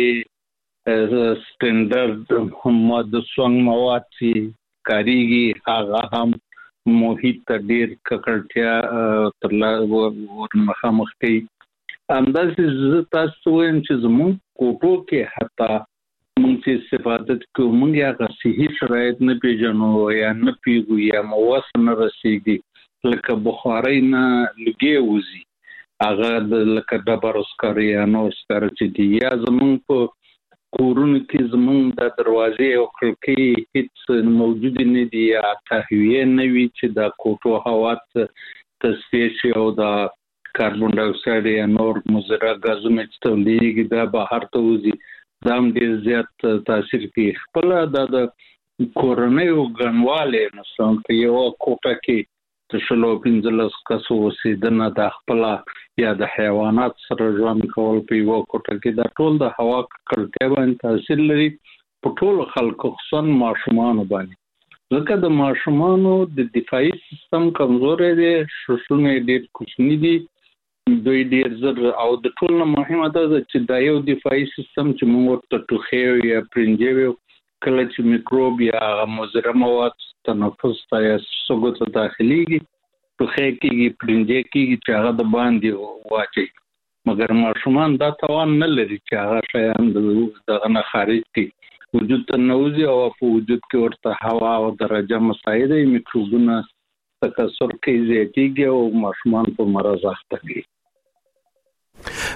Speaker 14: سټانډرډ هم د څنګه مواد چې کاریږي هغه هم محیط ډیر ککړتیا تر لا ورمخامخ کوي اندازې تاسو وایم چې زموږ کوټو کې حتی مونږ چې استفاده کوو مونږ هغه صحي شرایط نه پیژنو یا نه پیګو یا موس نه رسیږي لکه بخاري نه لګي وزي هغه د لکه ډبروسکار یا نو ستر چې دی یا زمونږ په کورونو کې زمونږ د دروازې او کړکۍ هیڅ موجود نه دي یا تهویه نه وي چې د کوټو هوا تصفیه شي او د کاربن ډای اکساید یا نور مضر غازونه چې تولیدېږي دا بهر ته وزي دا هم ډیر زیات تاثیر کوي خپل د کورنۍ غنواله مثلا په یو کوټه کې د 15 کسو اوسېدنه د خپل یا د حیوانات سره ژوند کول په یو کوټه کې د ټول د هوا ککړتیا باندې تاثیر لري په ټول خلکو خصوصا ماشومان باندې ځکه د ماشومانو د دفاعي سیستم کمزوري دي شوشونه ډیر کوچني دي دوی ډیر زر او د ټول نه مهمه ده چې د یو دفاعي سیستم چې موږ ورته ټوخي یا پرنجوي کله چې میکروب یا مضر مواد تنفس ته یا سږو ته داخليږي ټوخي کېږي پرنجي کېږي چې هغه د باندې واچي مګر ماشومان دا توان نه لري چې هغه شیان دغه نه خارج کړي وجود ته نوځي او په وجود کې ورته هوا او درجه مساعده میکروبونه تکثر کوي زیاتیږي او ماشومان په مرض اخته کیږي.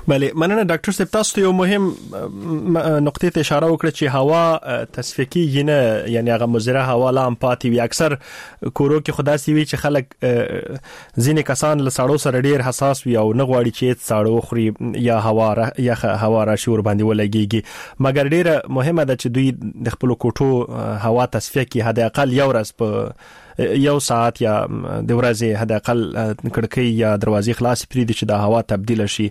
Speaker 4: بله مننه ډاکټر صاحب تاسو یو مهم نقطې ته اشاره وکړه چې هوا تصفیه کیږي نه یعنی هغه مزره هوا لا هم پاتې وي اکثر کورو کې خداسي وي چې خلک ځینې کسان له ساړو سره ډیر حساس وي او نه غواړي چې ساړو خوري یا هوا راشي ور باندې ولګيږي مګر ډیره مهمه ده چې دوی د خپل کوټو هوا تصفیه کړي حد اقل یو ورځ په یو ساعت یا د ورځې حد اقل کړکۍ یا دروازې خلاص پرې چې د هوا تبديل شي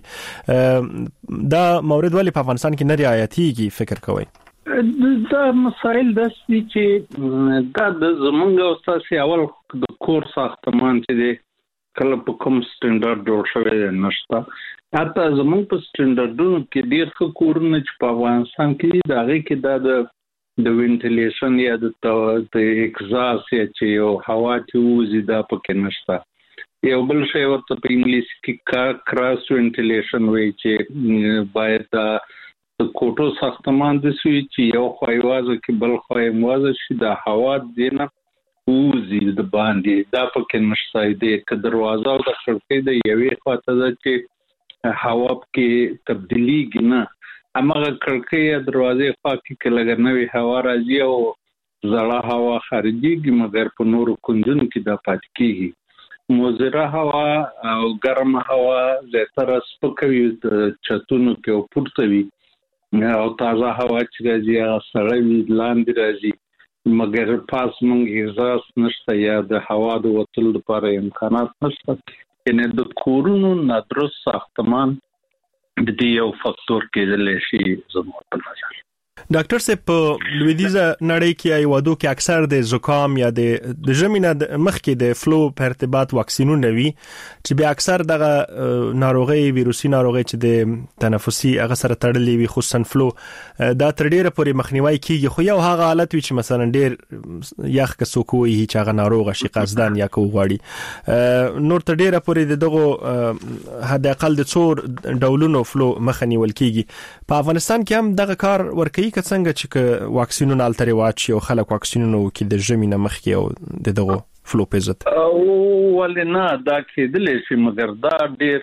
Speaker 4: دا مورد ولی په افغانستان کې نه رعایتيږي فکر کوئ
Speaker 14: دا مسائل د چې دا د زمونږ استاسي اول د کور ساختمان چې دی کله په کوم سټانډرډ جوړ شوی نشته حتی زمونږ په سټانډرډونو کې ډیر ښه کورونه چې په افغانستان کې دا غي کې د وینټیلیشن یا د اگزاست یا چې یو هوا چې وځي دا پکې نشته یو بل شی ورته په انګلیسي کې کراس وینټیلیشن وایي چې باید د کوټو ساختمان د سوي چې یو خوایوازه کې بل خوایوازه شي د هوا دینه وځي د باندې دا پکې نشته د دروازه او د خړکۍ د یوې خواته ده چې هوا کې تبدیلی نه امغه کړکۍ یا دروازې خوا کې لګر نوې هوا راځي او زړه هوا خارجيږي مګر په نورو کونجونو کې دا پات کیږي مزره هوا او ګرم هوا زیاتره سپکوي د چتونو کې او پورته وي او تازه هوا چې راځي هغه سړی لاندې راځي مګر پاس مونږ احساس نشته یا د هوا د وتلو لپاره امکانات نشته یعنی د کورونو نادرست ساختمان د دې یو فاکتور کېدل شي زموږ په نظر
Speaker 4: ډاکټر صاحب په لویدیزه نړۍ کې ایوادو کې اکثر د زکام یا د ژمینه مخ کې د فلو په ارتباط واکسینونه وي چې به اکثر دغه ناروغي ویروسي ناروغي چې د تنفسي هغه سره تړلې وي خصوصا فلو دا تر ډیره پورې مخنیوي کیږي خو یو هغه حالت وي چې مثلا ډیر یخ کسوکوي هیڅ هغه ناروغ شي قصدان یا کو غواړي نور تر ډیره پورې دغه حد اقل د څور ډولونو فلو مخنیول کیږي په افغانستان کې هم دغه کار ورکوي که څنګه چې واکسینونه التري واچي او خلک واکسینونه کې د ژمینه مخ کې او دغه فلو په ضد
Speaker 14: ولنا دا کېدل شي مګر دا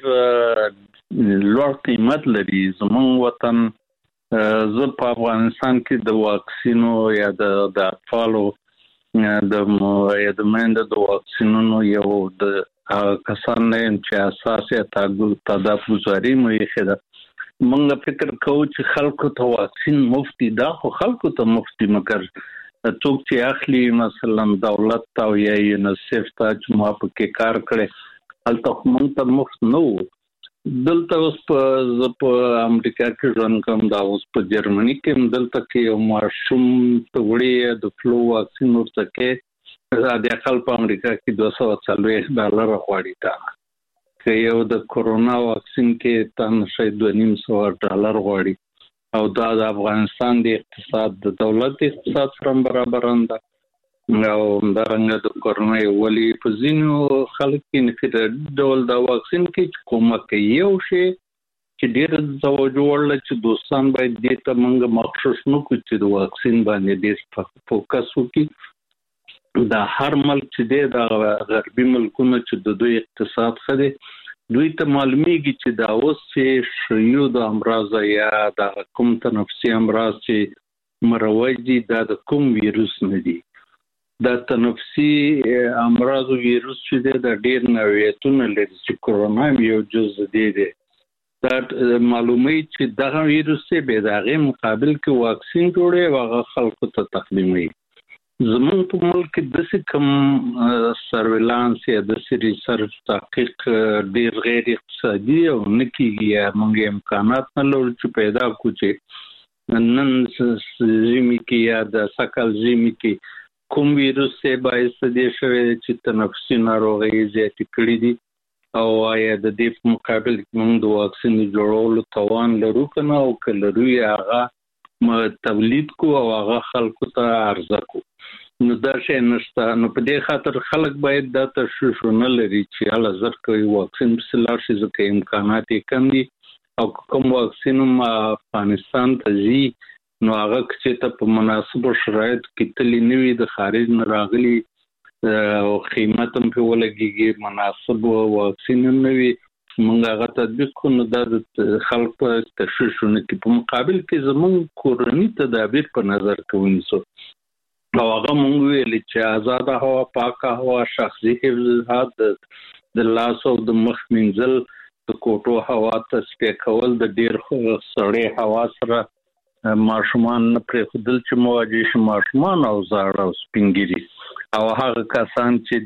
Speaker 14: ډیر لوړ قیمت لري زمون وطن زه په افغانستان کې د واکسینو یا د اطفالو د مند د واکسینونو یو د کسان نه چې اساسي تدافعي مې خده مونږ فکر کوو چې خلکو ته واکسین مفتی دا خو خلکو ته مفتی مګر څوک چې اخلي مثلا دولت او یا یونیسف ته چې ما په کې کار کړي البته مونږ ته مفت نو دلته اوس په امریکا کې ژوند کوم دا اوس په جرمني کې دلته کې یو ماشوم ته وړي د فلو واکسین ورته کې د اقل په امریکا کې $240 غواړي تا که یو د کورونا واکسین کې تن شاید $250 غواړي او دا د افغانستان د اقتصاد د دولت اقتصاد سره برابرنده او درنګ د کورونا ولی په ځینو خلک کې نفر ډول د واکسین کې کومه کوي یو شی چې ډیر توجه ورل چې دوستان باید دې ته موږ مخصوص نو کوي چې د واکسین باندې ډیر فوکس وکړي دا هر ملک چې د غربي ملکونو چې د دوی اقتصاد خدي دوی ته معلومیږي چې دا اوس چې شیو د امراض یا د کوم تنفسي امراض چې مروجي د کوم ویروس نه دي د تنفسي امراض ویروس چې د ډیر نوعیتونه لري چې کورونا یو جزء دی دا معلومه چې دا ویروس به دغه مقابل کې واکسین جوړي او هغه خلکو ته تقدیمي زمون په ملک د کوم سرویلانس یا د ریسرچ تحقیق ډیر غیر اقتصادي او نکیږي موږ امکانات نه لرو چې پیدا کوچې نن زمي کې یا د سکل زمي کې کوم ویروس یې باعث دي چې تنفسي ناروغي زیاتې کړې دي او یا د دې په مقابل کې موږ د واکسین جوړولو توان لرو کنه او کله هغه تولید کو او هغه خلکو ته عرضه کو نو دا شی نشته نو په دې خاطر خلک باید دا تشویش نه لري چې الله زر کوي واکسین په لار شي ځکه امکانات یې کم دي او کوم واکسین افغانستان ته ځي نو هغه چې ته په مناسبو شرایط کې تللی نوي د خارج نه راغلي او قیمت هم په ولګيږي مناسب واکسین نوي موږ هغه تطبیق کوو د خلک په تشویشونه کې په مقابل کې زموږ کورنی تدابیر په نظر کې ونیسو او هغه موږ ویل چې آزاده هوا پاکه هوا شخصي حفظ د لاس او د مخ منځل د کوټو هوا تصفیه کول د ډیر سړې هوا سره ماشومان نه پرېښودل چې مواجه شي ماشومان او زاړه او سپینګیري او هغه کسان چې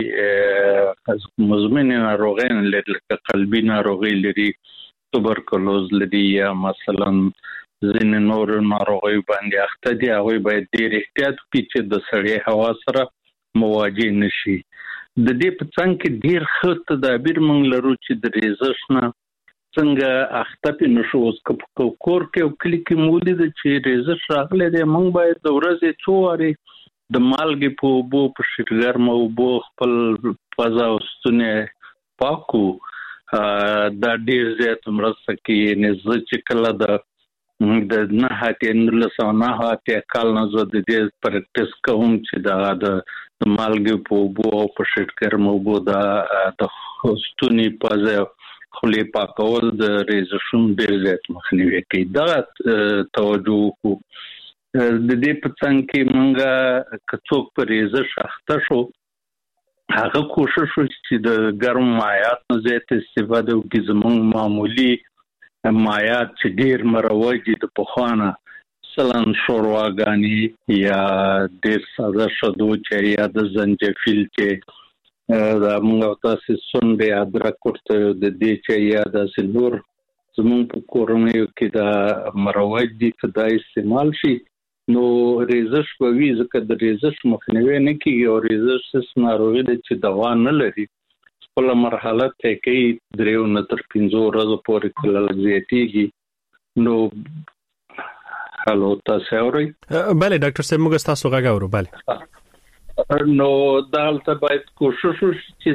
Speaker 14: دوی مزمن ناروغي لري لکه قلبي ناروغي لري توبرکلوز لري یا مثلا ځینې نور ناروغي باندې اخته دي هغه باید ډیر احتیاط وکړي چې د سړې هوا سره مواجه نشي د دې په څنګ کې ډیر ښه تدابیر موږ لرو چې د ریزش نه څنګه اخته په نشو اوس کور کې او کلی کې مولید چې ریزش راغلی دی موږ باید د ورځې څو واري د مالګې په اوبو په شګرم اوبو خپل فضا او ستونه پاکو دا ډیر زیات مرسته کوي نزه چې کله د نه هاتې نلسونه هاتې کال نه زه د دې پریکټس کوم چې د مالګې په اوبو او په شګرم اوبو د ستوني فضا خولې پاکول د ریزشون ډیر زیات مخنیوي کوي دا توجه وکړو د دې په څنګ کې موږ کڅوک په ریزش اخته شو هغه کوشش وکړو چې د ګرم مایعات نه زیات استفاده وکړو زموږ معمولی مایعات چې ډیر مروج د پخوانه مثلا شورواګانی یا ډیر ساده شدو چې یا د زنجفیل چې دا موږ تاسو سونډه ادرک ورته د دې چې یا د سلور زموږ په کورنیو کې دا مروج دي چې دا استعمال شي نو ریزش په وی ځکه د ریزش مخنیوي نه کیږي او ریزش ناروغي د چې دوا نه لري خپل مرحله ته کې دریو نه تر 15 ورځې پورې کله زیاتیږي نو هالو تاسو اورئ
Speaker 4: بله ډاکټر صاحب موږ تاسو غږ اورو بله
Speaker 14: نو دالته باید کوشش وشي چې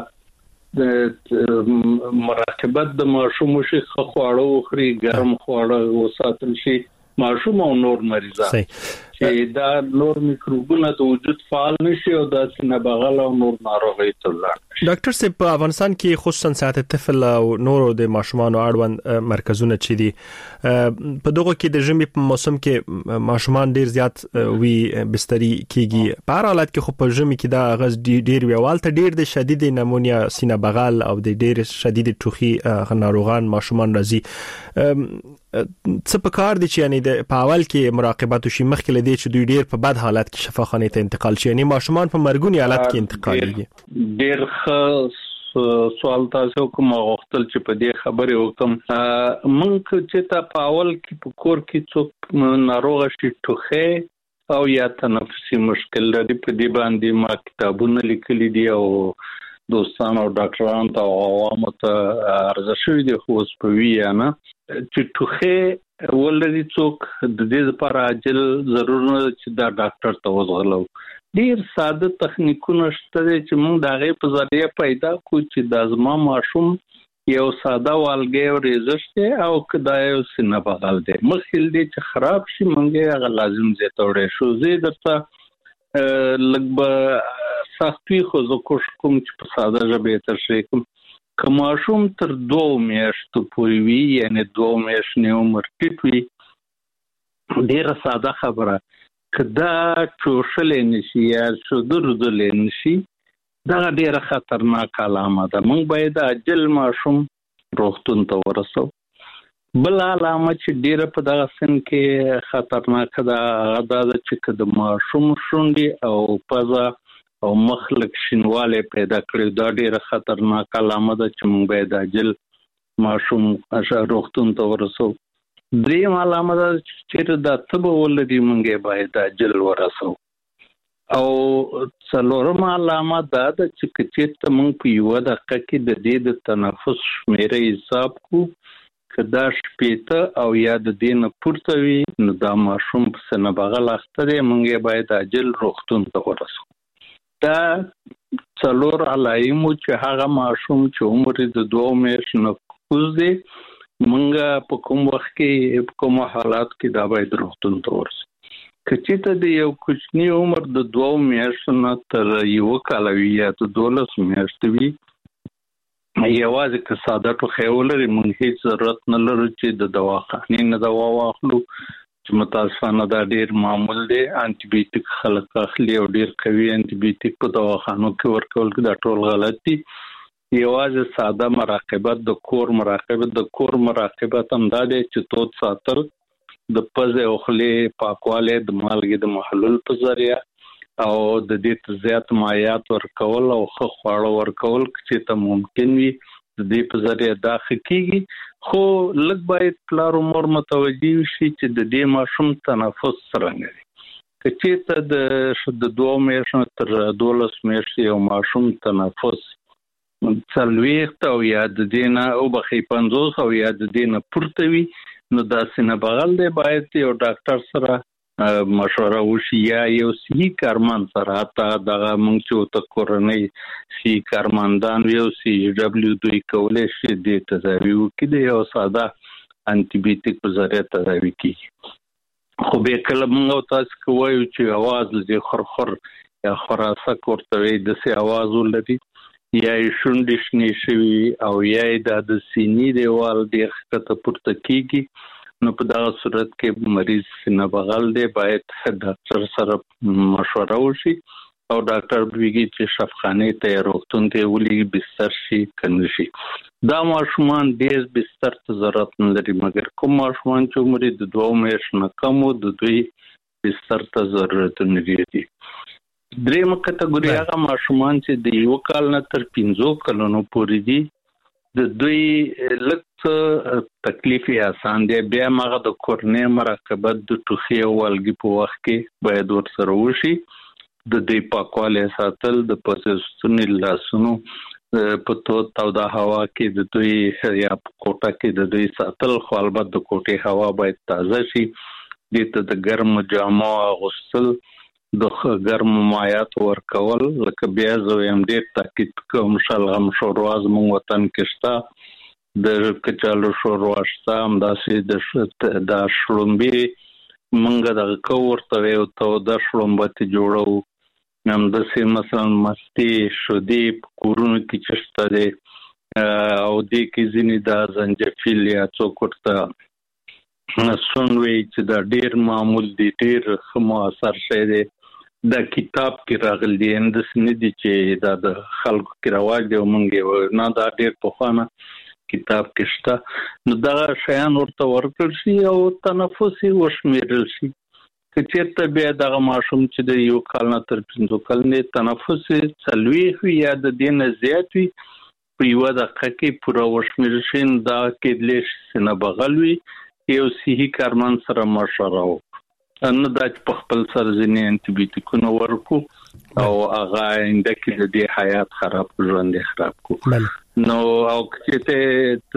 Speaker 14: دا مراقبت د ماشوم شي خواړه وخوري ګرم خواړه وساتل شي ماشوم او نور مریضان چې دا نور میکروبونه د وجود فعال نشي او د سینه بغل او نور ناروغي ته لاړ
Speaker 4: ډاکټر صاحب په افغانستان کې خصوصا صحت الطفل او نور د ماشومان اړوند مرکزونه چې دي په دغه کې د ژمي په موسم کې ماشومان ډیر زیات وی بستري کیږي په هر حالت کې خو په ژمي کې دا غز ډیر ویوال ته ډیر د شدید نمونیا سینه بغل او د ډیر شدید ټوخي ناروغان ماشومان راځي څه په کار دي چې یعنی د په اول کې مراقبت وشي مخکې لدی چې دوی ډیر په بد حالت کې شفاخانه ته انتقال شي یعنی ماشومان په مرګونی حالت کې انتقالېږي
Speaker 14: ډیر ښه سوال تاسو کوم غوښتل چې په دې خبرې وکم مونږ چې تا په اول کې په کور کې څوک ناروغ شي ټوخه او یا تنفسي مشکل لري په دې باندې ما کتابونه لیکلي دي او دوستان او ډاکټران ته او عوامو ته ارزښت شوی دی خو اوس په وی نه چې ټوخه ولري څوک د دې لپاره عاجل ضرور نه چې دا ډاکټر ته وځغلو ډیر ساده تخنیکونه شته چې موږ د هغه په ذریعہ پیدا کوو چې د ازما ماشوم یو ساده والګي او ریزش دی او کدا یو سینه بغل دی مخکې دې چې خراب شي موږ هغه لازم زه توړې شو زه درته لګب سختي خو زه کوم چې په ساده ژبه تر شي کوم کماشوم تر 2 میاشتو پورې وی یعنی 2 میاشتې عمر ټیټ وی ډیره ساده خبره کدا چوشلې نشي یا شودردلې نشي دا ډیره خطرناک علامه ده موږ باید عاجل ماشوم روغتون ته ورسو بل علامه چې ډیره په دغه سن کې خطرناک ده دا چې کله ماشوم شونډي او پزا او مخلق شینواله پیدا کړی دا ډیره خطرناک علامه ده چې موږ باید عاجل ماشوم روغتون ته ورسو دریم علامه ده چې دا تبه ولري موږ باید عاجل ورسو او څلورم علامه دا ده چې کچې موږ په یو دقیقه کې د دې د تنفس شمیره حساب کو کدا شپېته او یا د دې نه پورته وي نو دا ماشوم په سینه بغل اخته دی موږ باید عاجل روغتون ته ورسو دا څلور علایمو چې هغه ماشوم چې عمر د 2 میاشتو نه کوز دی مونږ په کوم وخت کې په کوم حالات کې دا باید روغتون ته ورسو کچې ته د یو کوچنی عمر د 2 میاشتو نه تر یو کال وی یا د 12 میاشتې وي یوازې که ساده ټوخی ولري موږ هیڅ ضرورت نه لرو چې د دواخانې نه دوا واخلو چې متاسفانه دا ډیر معمول دی. انټي بیوټیک خلک اخلي او ډیر قوي انټي بیوټیک په دواخانو کې ورکول دا ټول غلط دي. یوازې ساده مراقبت د کور مراقبت هم دا دی چې تود ساتل، د پزې او خولې پاکوالی، د مالګې د محلول په ذریعہ او د دې زیات مایعات ورکول او ښه خواړه ورکول چې ته ممکن وي د دې په ذریعہ دا کیږي. خو لږ باید پلار او مور متوجي شي چې د دې ماشوم تنفس څنګه دی. که چې ته د 2 میاشتو تر 12 میاشتې یو ماشوم تنفس 40 او یا د دینه او بخې 50 او یا د دینه پورته وي نو دا سینه بغل دی، باید یو ډاکټر سره مشوره وشي یا یو صحي کارمند سره. حتی دغه موږ چې ته کورنۍ صحي کارمندان یو CW دوی کولای شي د تداوی وکړي یو ساده انټي بیوټیک په ذریعہ تداوی کوي. خو به کله موږ تاسو کوی چې आवाज لږ خرخر یا خراسه کوي د سي आवाज ولري یا شونډې شنې شوي او یا د سینې دیوال ډېر ښکته پورته کیږي نو په دغه صورت کې مریض سینه بغل دی، باید ډاکټر سره مشوره وشي او ډاکټر بویږي چې شفاخانه ته روغتون ته ولې بستر شي کنه شي. دا ماشومان ډېر بستر ته ضرورت نه لري، مګر کوم ماشومان چې عمر د 2 میاشتو نه کم وو د دوی بستر ته ضرورت نه لري. درېمه کټګوري هغه ماشومان چې د 1 کال نه تر 15 کلونو پورې دي، د دوی لږ تکلیف یې آسان دی. بیا هغه د کورنۍ مراقبت د ټوخي او والګي په وخت کې باید ورسره وشي. د دې پاکوالی ساتل، د پوزیشنې لاسونو په توده هوا کې د دوی یا په کوټه کې د دوی ساتل، خو البته د کوټې هوا باید تازه شي. دې ته د ګرم جامو اغوستل، د ګرم مایعات ورکول، لکه بیا زه هم ډېر تاکید کوم شلغم شوروا زموږ وطن کې شته، د کچالو شوروا شته، همداسې د شړومبې موږ دغه کو ورته یو توده شړومبه جوړو، همداسې مثلا مستې شودې په کورونو کې چې شته دی او دې کې ځینې د زنجفیل یا څوک ورته سونوي چې دا ډېر معمول دي، ډېر ښه مؤثر شی دی. دا کتاب کې راغلی دی، اندس نه دي چې دا د خلکو کې رواج دی او مونږ نه دا ډېر پخوانه کتاب کې شته. نو دا شیان ورته ورکړل شي او تنفس یې وشمیرل شي. که چېرته بیا دغه ماشوم چې د 1 کال نه تر 15 کال نه تنفس یې 40 وي یا د دې نه زیات وي په 1 دقیقه کې پوره وشمیرل شي، دا کېدلی شي سینه بغل وي. یو صحي کارمند سره مشوره وکړو، نه دا چې په خپل سر ځینې انټي بیوټیکونه ورکو او هغه انده کې د دې حیات خراب ژوند خراب کو. نو او چې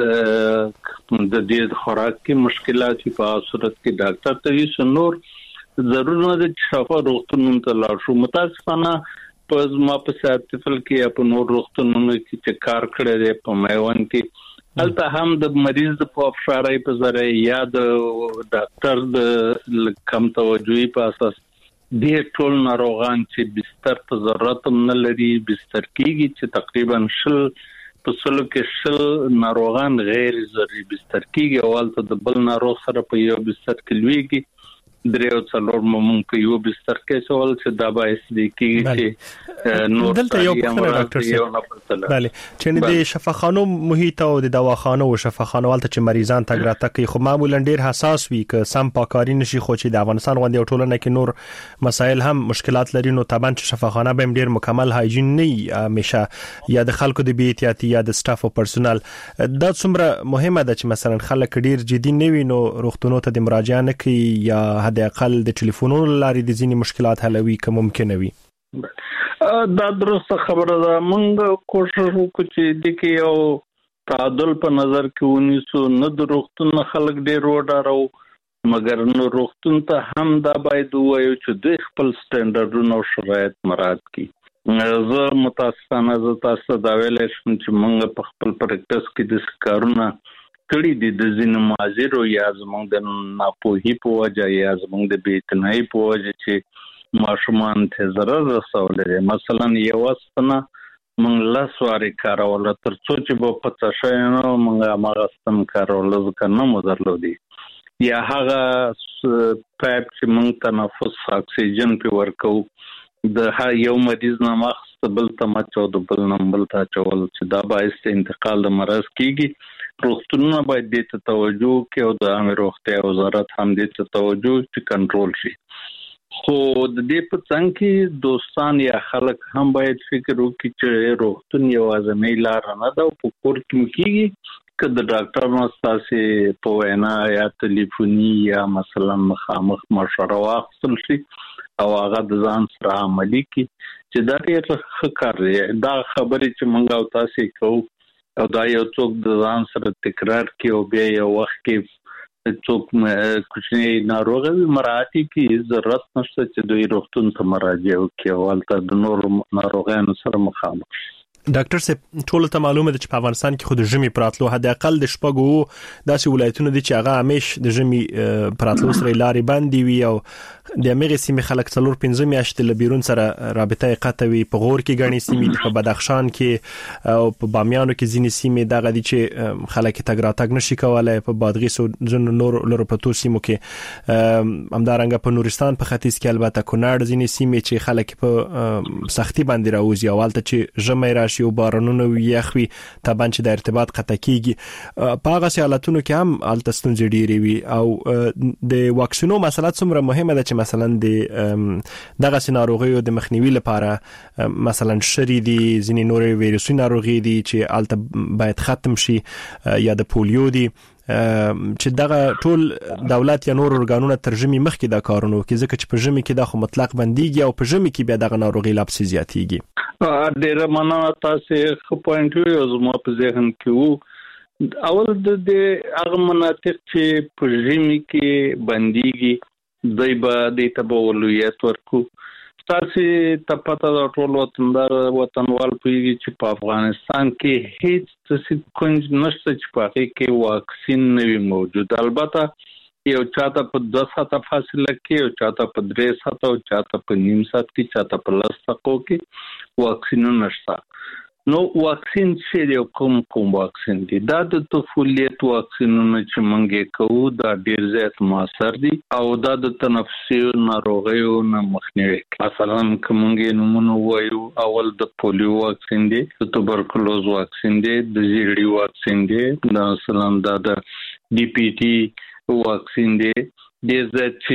Speaker 14: د دې خوراک کې مشکلات په صورت کې ډاکټر ته یې نور ضرور نه د شفا روغتون ته لاړ شو. متاسفانه په ما په ساتفل کې یا په نور روغتونونو کې چې کار کړی دی په میوند کې، هلته هم د مریض په افشارای په ذریعہ یا د ډاکټر د کم توجهي په اساس ډېر ټول ناروغان چې بستر ته ضرورت نه لري بستر کېږي، چې تقریبا 100% کې ناروغان غیر ضروري بستر کېږي او هلته د بل ناروغ سره په یو بستر کې لویږي. 3 او 4 ممکن په یو بستر کې سوال چې دا باعث دي چې نور
Speaker 4: دلته یو ډاکټر صاحب bale چې د شفاخانو محیط او د دواخانو او شفاخانو ولته چې مریضان تګ راته کوي، خو معمولا ډیر حساس وي که سم پاکاری نشي، خو چې د افغانستان غونډه ټولنه کې نور مسایل هم مشکلات لري، نو طبعا چې شفاخانه به ډیر مکمل هایجین نه همیشه یا د خلکو د بی احتیاطي یا د سټاف او پرسونل دا څومره مهمه ده چې مثلا خلک ډیر جدي نه وي نو روغتونونو ته د مراجعه نه کوي یا د اقل د ټلیفونونو لارې د ځینې مشکلات حلوي که ممکن وي.
Speaker 14: دا درسته خبره ده. موږ کوشش وکړو چې د کې یو تعادل په نظر کې ونیسو، نه د روغتون خلک ډېر وډارو مګر نو روغتون ته هم دا باید ووایو چې دوی خپل سټنډرډونه او شرایط مراعات کړي. زه متاسفانه زه تاسو دا ویلی شم چې موږ په خپل پریکټس کې د کارونه کړي دي د ځینو معاذیرو یا زموږ د ناپوهي په وجه یا زموږ د بې اعتنایي په وجه چې ماشومان ته ضرر رسولی دی. مثلا یو ستنه مونږ لاسواري کارول تر څو چې په پڅ شي نو مونږه ماغستم کارول ځکه نه مو درلودي یا هغه پایپ چې مونږ تنفس اکسیجن په ورکو د یو مریض نه مخ بل تمچو د بل نمبل تا چول چې دا باعث انتقال د مرض کیږي روغتونونه باید دې ته توجه کوي او د عامه روغتیا وزارت هم دې ته توجه چې کنټرول شي خو د دې په څنګه کې دوستان یا خلک هم باید فکر وکړي چې روغتون یوازې لار نه ده او په کور کې کېږي که د ډاکټر مستاسي په وینا یا ټلیفوني یا مثلا مخامخ مشوره واخیستل شي او هغه د ځان سره عملي کړي چې دا ډېر ښه کار دی دا خبرې چې موږ او تاسو کوو او دا یو څوک د ځان سره تکرار کوي او بیا یو وخت کې څوک کوچنی ناروغ مراعاتي کې ضرورت نشته چې دوی روغتون ته مراجعه وکړي او هلته د نور ناروغانو سره مخامخ شي
Speaker 4: ډاکټر صاحب ټول ته معلومه ده چې په افغانستان کې خود ژمي پراتلو حد اقل د شپږو داسې ولایتونو دي چې هغه همیش د ژمي پراتلو سره لارې باندې وي او د امریکا سیمې خلک 4-5 میاشتې له بیرون سره رابطه قطع وي په غور کې غني سیمې په بدخشان کې او په بامیانو کې ځینې سیمې دغه دي چې خلک تګ راتګ نشي کولای په بادغیس او ځن نور لورپتو سیمو کې همدارنګه په نورستان په ختیځ کې البته کونړ ځینې سیمې چې خلک په سختي باندې راوځي او حالت چې ژمي راشي او بارانونه یخوي طبعا چې د ارتباط قطع کیږي په هغه حالتونو کې هم التستون ډیری وي او د واکسینو مسله څومره مهمه ده چې مثلا د دغه ناروغیو د مخنیوي لپاره مثلا شری دي ځینې نورې ویروسي ناروغي دي چې الته باید ختم شي یا د پولیو دي چې دغه ټول دولت یا نور ارګانونه ترجمه مخکې د کارونو کې ځکه چې په ژمي کې د خو مطلق بنديږي او په ژمي کې بیا دغه ناروغي لا پسې زیاتېږي
Speaker 14: ډېر مننه تاسو خو پوینټ یو زما په ذهن کې وو اول د هغه مناطق چې په ژمي کې بنديږي دوی به د تبولویت ورکو تاسو ته پته د ټول وطنوال پیږي چې په افغانستان کې هیڅ څه کونج نشته چې په کې واکسین نه وي موجود البته یو چاته په 2 ساعته فاصله کې او چاته په 3 ساعته او چاته په نیم ساعت کې چاته په 10 دقیقو کې واکسین نشته نو واکسین چې یو کوم واکسین دي دا د طفولیت واکسینونه چې مونږ کوو دا ډیر زیات موثر دي او دا د تنفسي ناروغیو نه مخنیوي مثلا کومګې نمونه وایو اول د پولیو واکسین دي د توبرکلوز واکسین دي د زیړی واکسین دي مثلا د ډي پی ټي واکسین دی د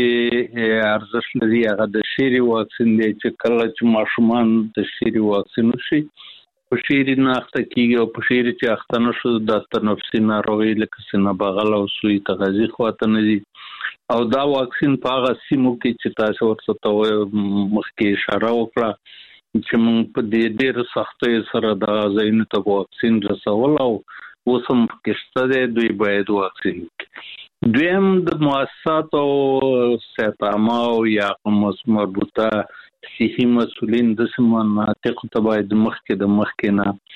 Speaker 14: چې ارزش لري هغه د شيري واکسین دی چې کله چې ماشومان د شيري واکسین شي په شيري نه اخته کیږي او په شيري چې اخته نشو د تنفسي ناروغي لکه سینه بغل او سوی تغذیه خواته نه دي او دا واکسین په هغه سیمو کې چې تاسو ورته مخکې اشاره وکړه چې موږ په دې ډېر سختۍ سره د ځینو ته واکسین رسول او اوسم کېشته دی دوی باید واکسین دویم د مؤسسات او صحت عامه او یا مربوطه صحي مسؤلین د مناطق ته باید مخکې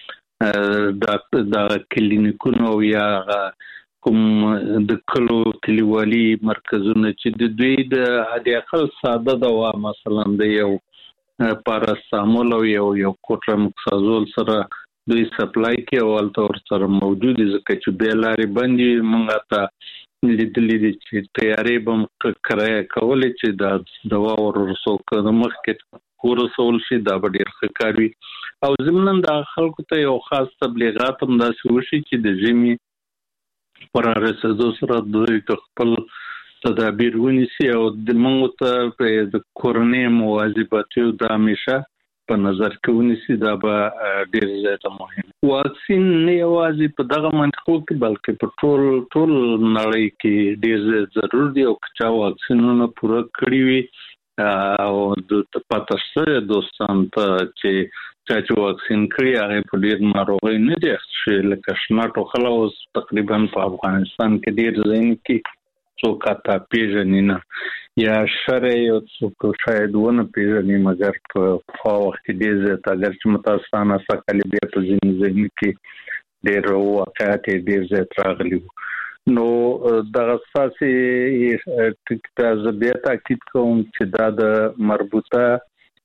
Speaker 14: نه د کلینیکونو یا کوم د کلو کلیوالي مرکزونه چې د دوی د هدي اقل ساده دوا مثلا د یو پاراسټامول او یو کوټرامکسازول سره دوی سپلای کې او التور سره موجود دي ځکه چې به لارې باندې مونږه ته لیدلې دي چې تیاری بم کړای کولې چې د دوا ورسو کړه مخکې ورسول شي دا ډېر ښه کار وي او زمونږ د خلکو ته یو خاص تبلیغات هم داسې وشي چې د ژمي پر رسېدو سره دوی خپل تدابیر ونیسي او د موږ ته د کورنۍ مواظبت د همیشه په نظر کې ونیسي دا به ډېر زیات مهم واکسین نه یوازې په دغه منطقو کې بلکې په ټول نړۍ کې ډېر ضرور دی او چې واکسینونه پوره کړی وي او د پاتشته دوستان ته چې واکسین کړی هغه په ډېر ناروغي نه دي چې لکه شناټو خلاص تقریبا په افغانستان کې ډېر ځین کې څوک تا پیژنې نه یا شرع یو څوک شاید ونه پیژنې مګر په وخت کې ډېر زیات اگر چې متاسفانه سکهلي بیا په ځینې کې ډېر واقعات ډېر زیات راغلي نو دغه اساسي ټکټه زه بیا تاکید کوم چې دا د مربوطه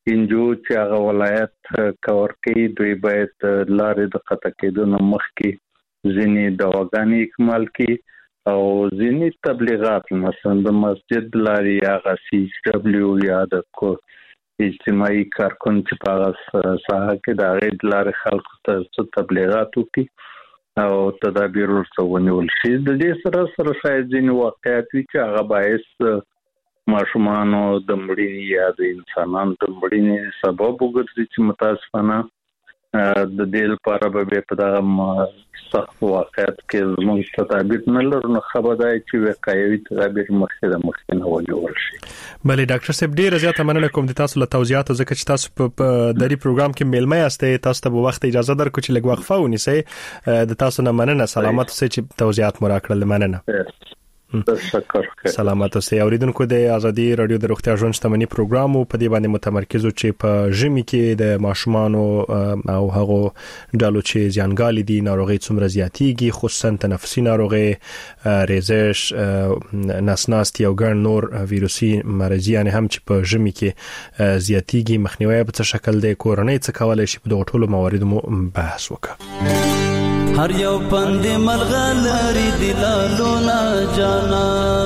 Speaker 14: انجو چې هغه ولایت کور کوي دوی باید لارې د قطع کېدو نه مخکې ځینې دواګانې اکمال کړي او ځینې تبلیغات مثلا د مسجد لارې هغه CW یا د اجتماعي کارکون چې په هغه ساحه کې د هغې لارې خلکو ته تبلیغات وکړي او تدابیر ورته ونیول شي. د دې سره شاید ځینې واقعیت وي چې هغه باعث ماشومانو د مړینې یا د انسانانو د مړینې سبب وګرځي چې متاسفانه د دې لپاره به په دغه سخت واقعیت کې زموږ تدابیر نه لرو نو خبره ده چې وقایوي تدابیر مخکې نه ونیول شي.
Speaker 4: بله ډاکټر صاحب ډیره زیاته مننه کوم د تاسو له توضیحاتو ځکه چې تاسو په دری پروګرام کې میلمه یاستئ تاسو ته به وخت اجازه درکړو چې لږ وقفه ونیسئ. د تاسو نه مننه سلامات اوسئ چې توضیحات مو راکړل. مننه. سلامات اوسئ. اوریدونکو د ازادي رادیو د روغتیا ژوند شتمنۍ پروګرام په دې باندې متمرکز چې په ژمي کې د ماشومانو او هغو ډالو چې زیانګالي دي ناروغي څومره زیاتیږي خصوصا تنفسي ناروغي ریزش نسناستي او ګڼ نور ویروسي مرضیان هم چې په ژمي کې زیاتیږي مخنیوي په څه شکل دی کورنۍ څه کولای شي په دغه ټولو مواردو مو بحث وکړو.
Speaker 19: هر یو پند ملغلری دلالو نا جانا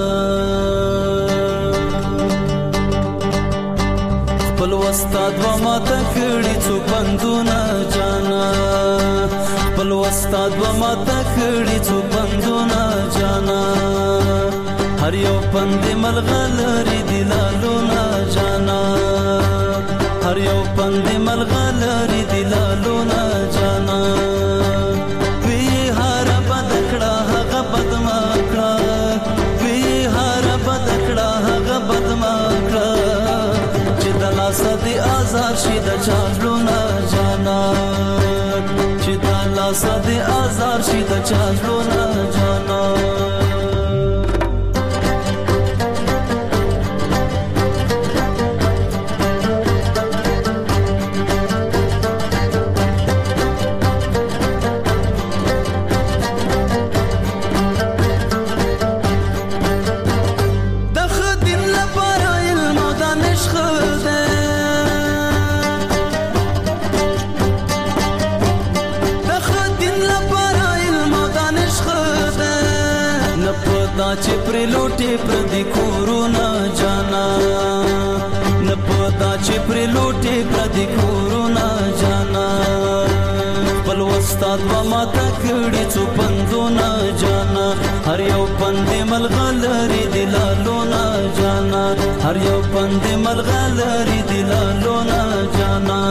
Speaker 19: خپل استاد و ما تکړی څو پندو نا جانا خپل استاد و ما تکړی څو پندو نا جانا هر یو پند ملغلری دلالو نا جانا هر یو پند ملغلری دلالو نا جانا صدی آزار شي د چالو نه جانا چې دا صدی آزار شي د چالو نه جانا چې پر لوټي پر دې کورونا جانا نه پتا چې پر لوټي پر دې کورونا جانا خپل استاد و ما تکړی څو پندونه جانا هر یو پند ملغلری دلالو نا جانا هر یو پند ملغلری دلالو نا جانا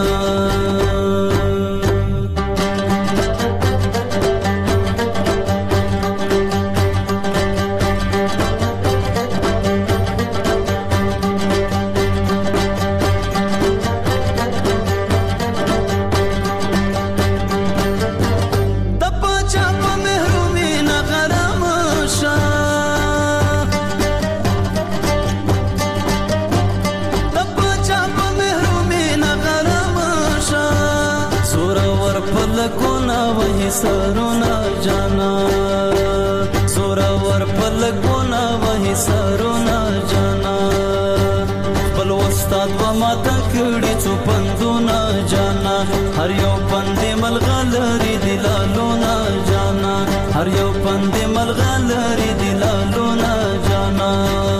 Speaker 19: سرونا جانا زورور پلګونا وਹੀ سرونا جانا خپل استاد و ما تکړی څو پندونه جانا هر یو پند ملغلری دلالو نا جانا هر یو پند ملغلری دلالو نا جانا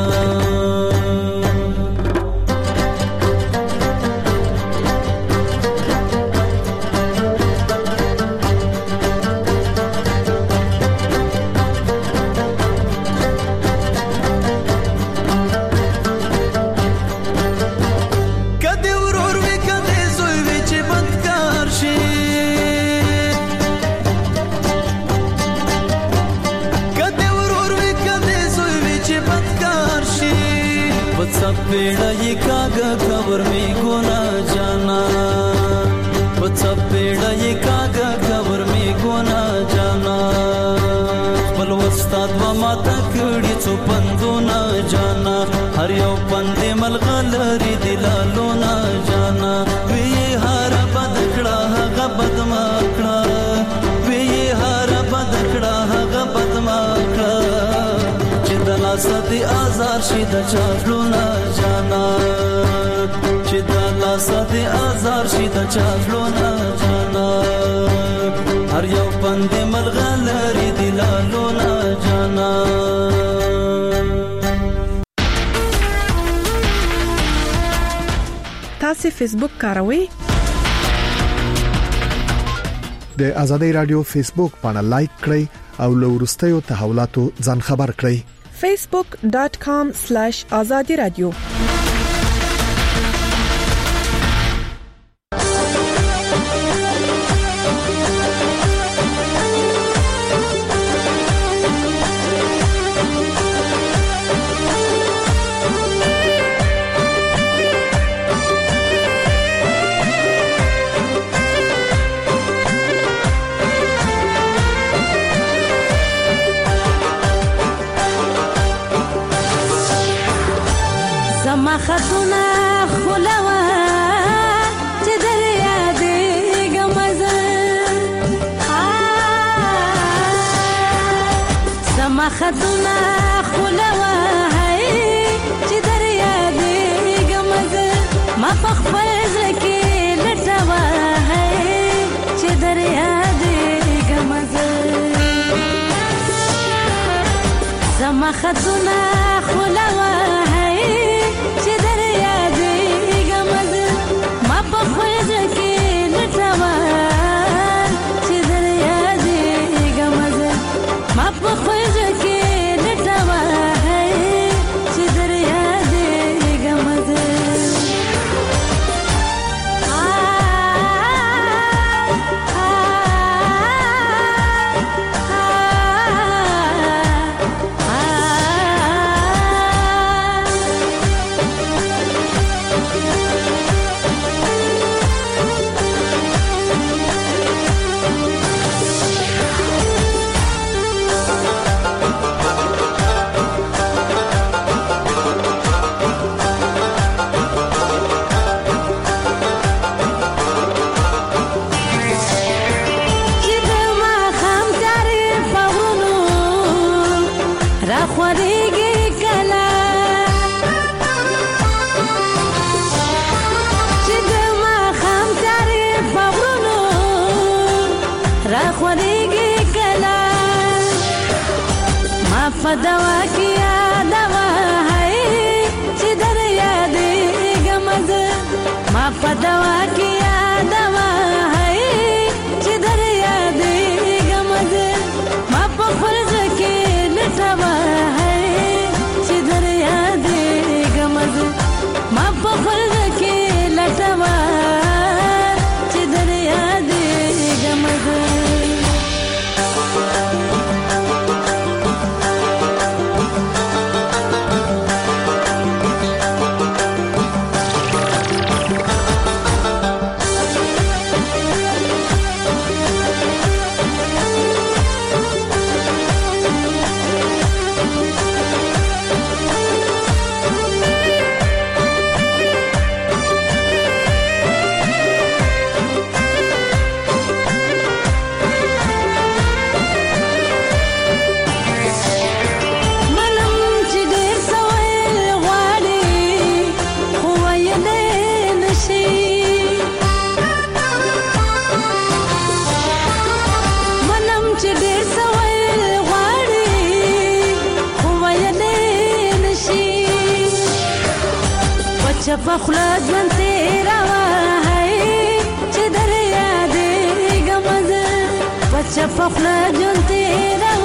Speaker 19: पेड़ा ये कागा खबर में गोना जाना बच्चा पेड़ा ये कागा खबर में गोना जाना बल वस्ताद व माता कड़ी څو پندونه जाना हर یو پند ملغلری دلالو نا जाना وی هر بدکړه هغه بدمکړه وی هر بدکړه هغه بدمکړه صدی آزار شي د چالو نه جانا چې د سیاست ازار شي د چافلونه جانا هر یو پند ملغلری دی لالونه جانا
Speaker 7: تاسو فیسبوک کاروئ؟
Speaker 20: د آزادۍ رادیو فیسبوک باندې لایک کړئ او له وروستیو تحولاتو ځان خبر کړئ.
Speaker 7: facebook.com/azadi radio
Speaker 21: خطونه خلوا چې دریا دې ګمزه سما خطونه خلوا چې دریا دې ګمزه ما په خپل ځکه لټوا چې دریا دې ګمزه سما خطونه خلوا فدوا کیا دوا ہے چې دریا دې ګمزه ما فدوا کیا دوا ہے چې دریا دې ګمزه ما په فرض کې لټوا ہے چې دریا دې ګمزه ما په فرض کې لټوا چې دریا دې ګمزه فخلا ژوند تیرا وای چې دریا دې ګمزه بچا فخلا ژوند تیرا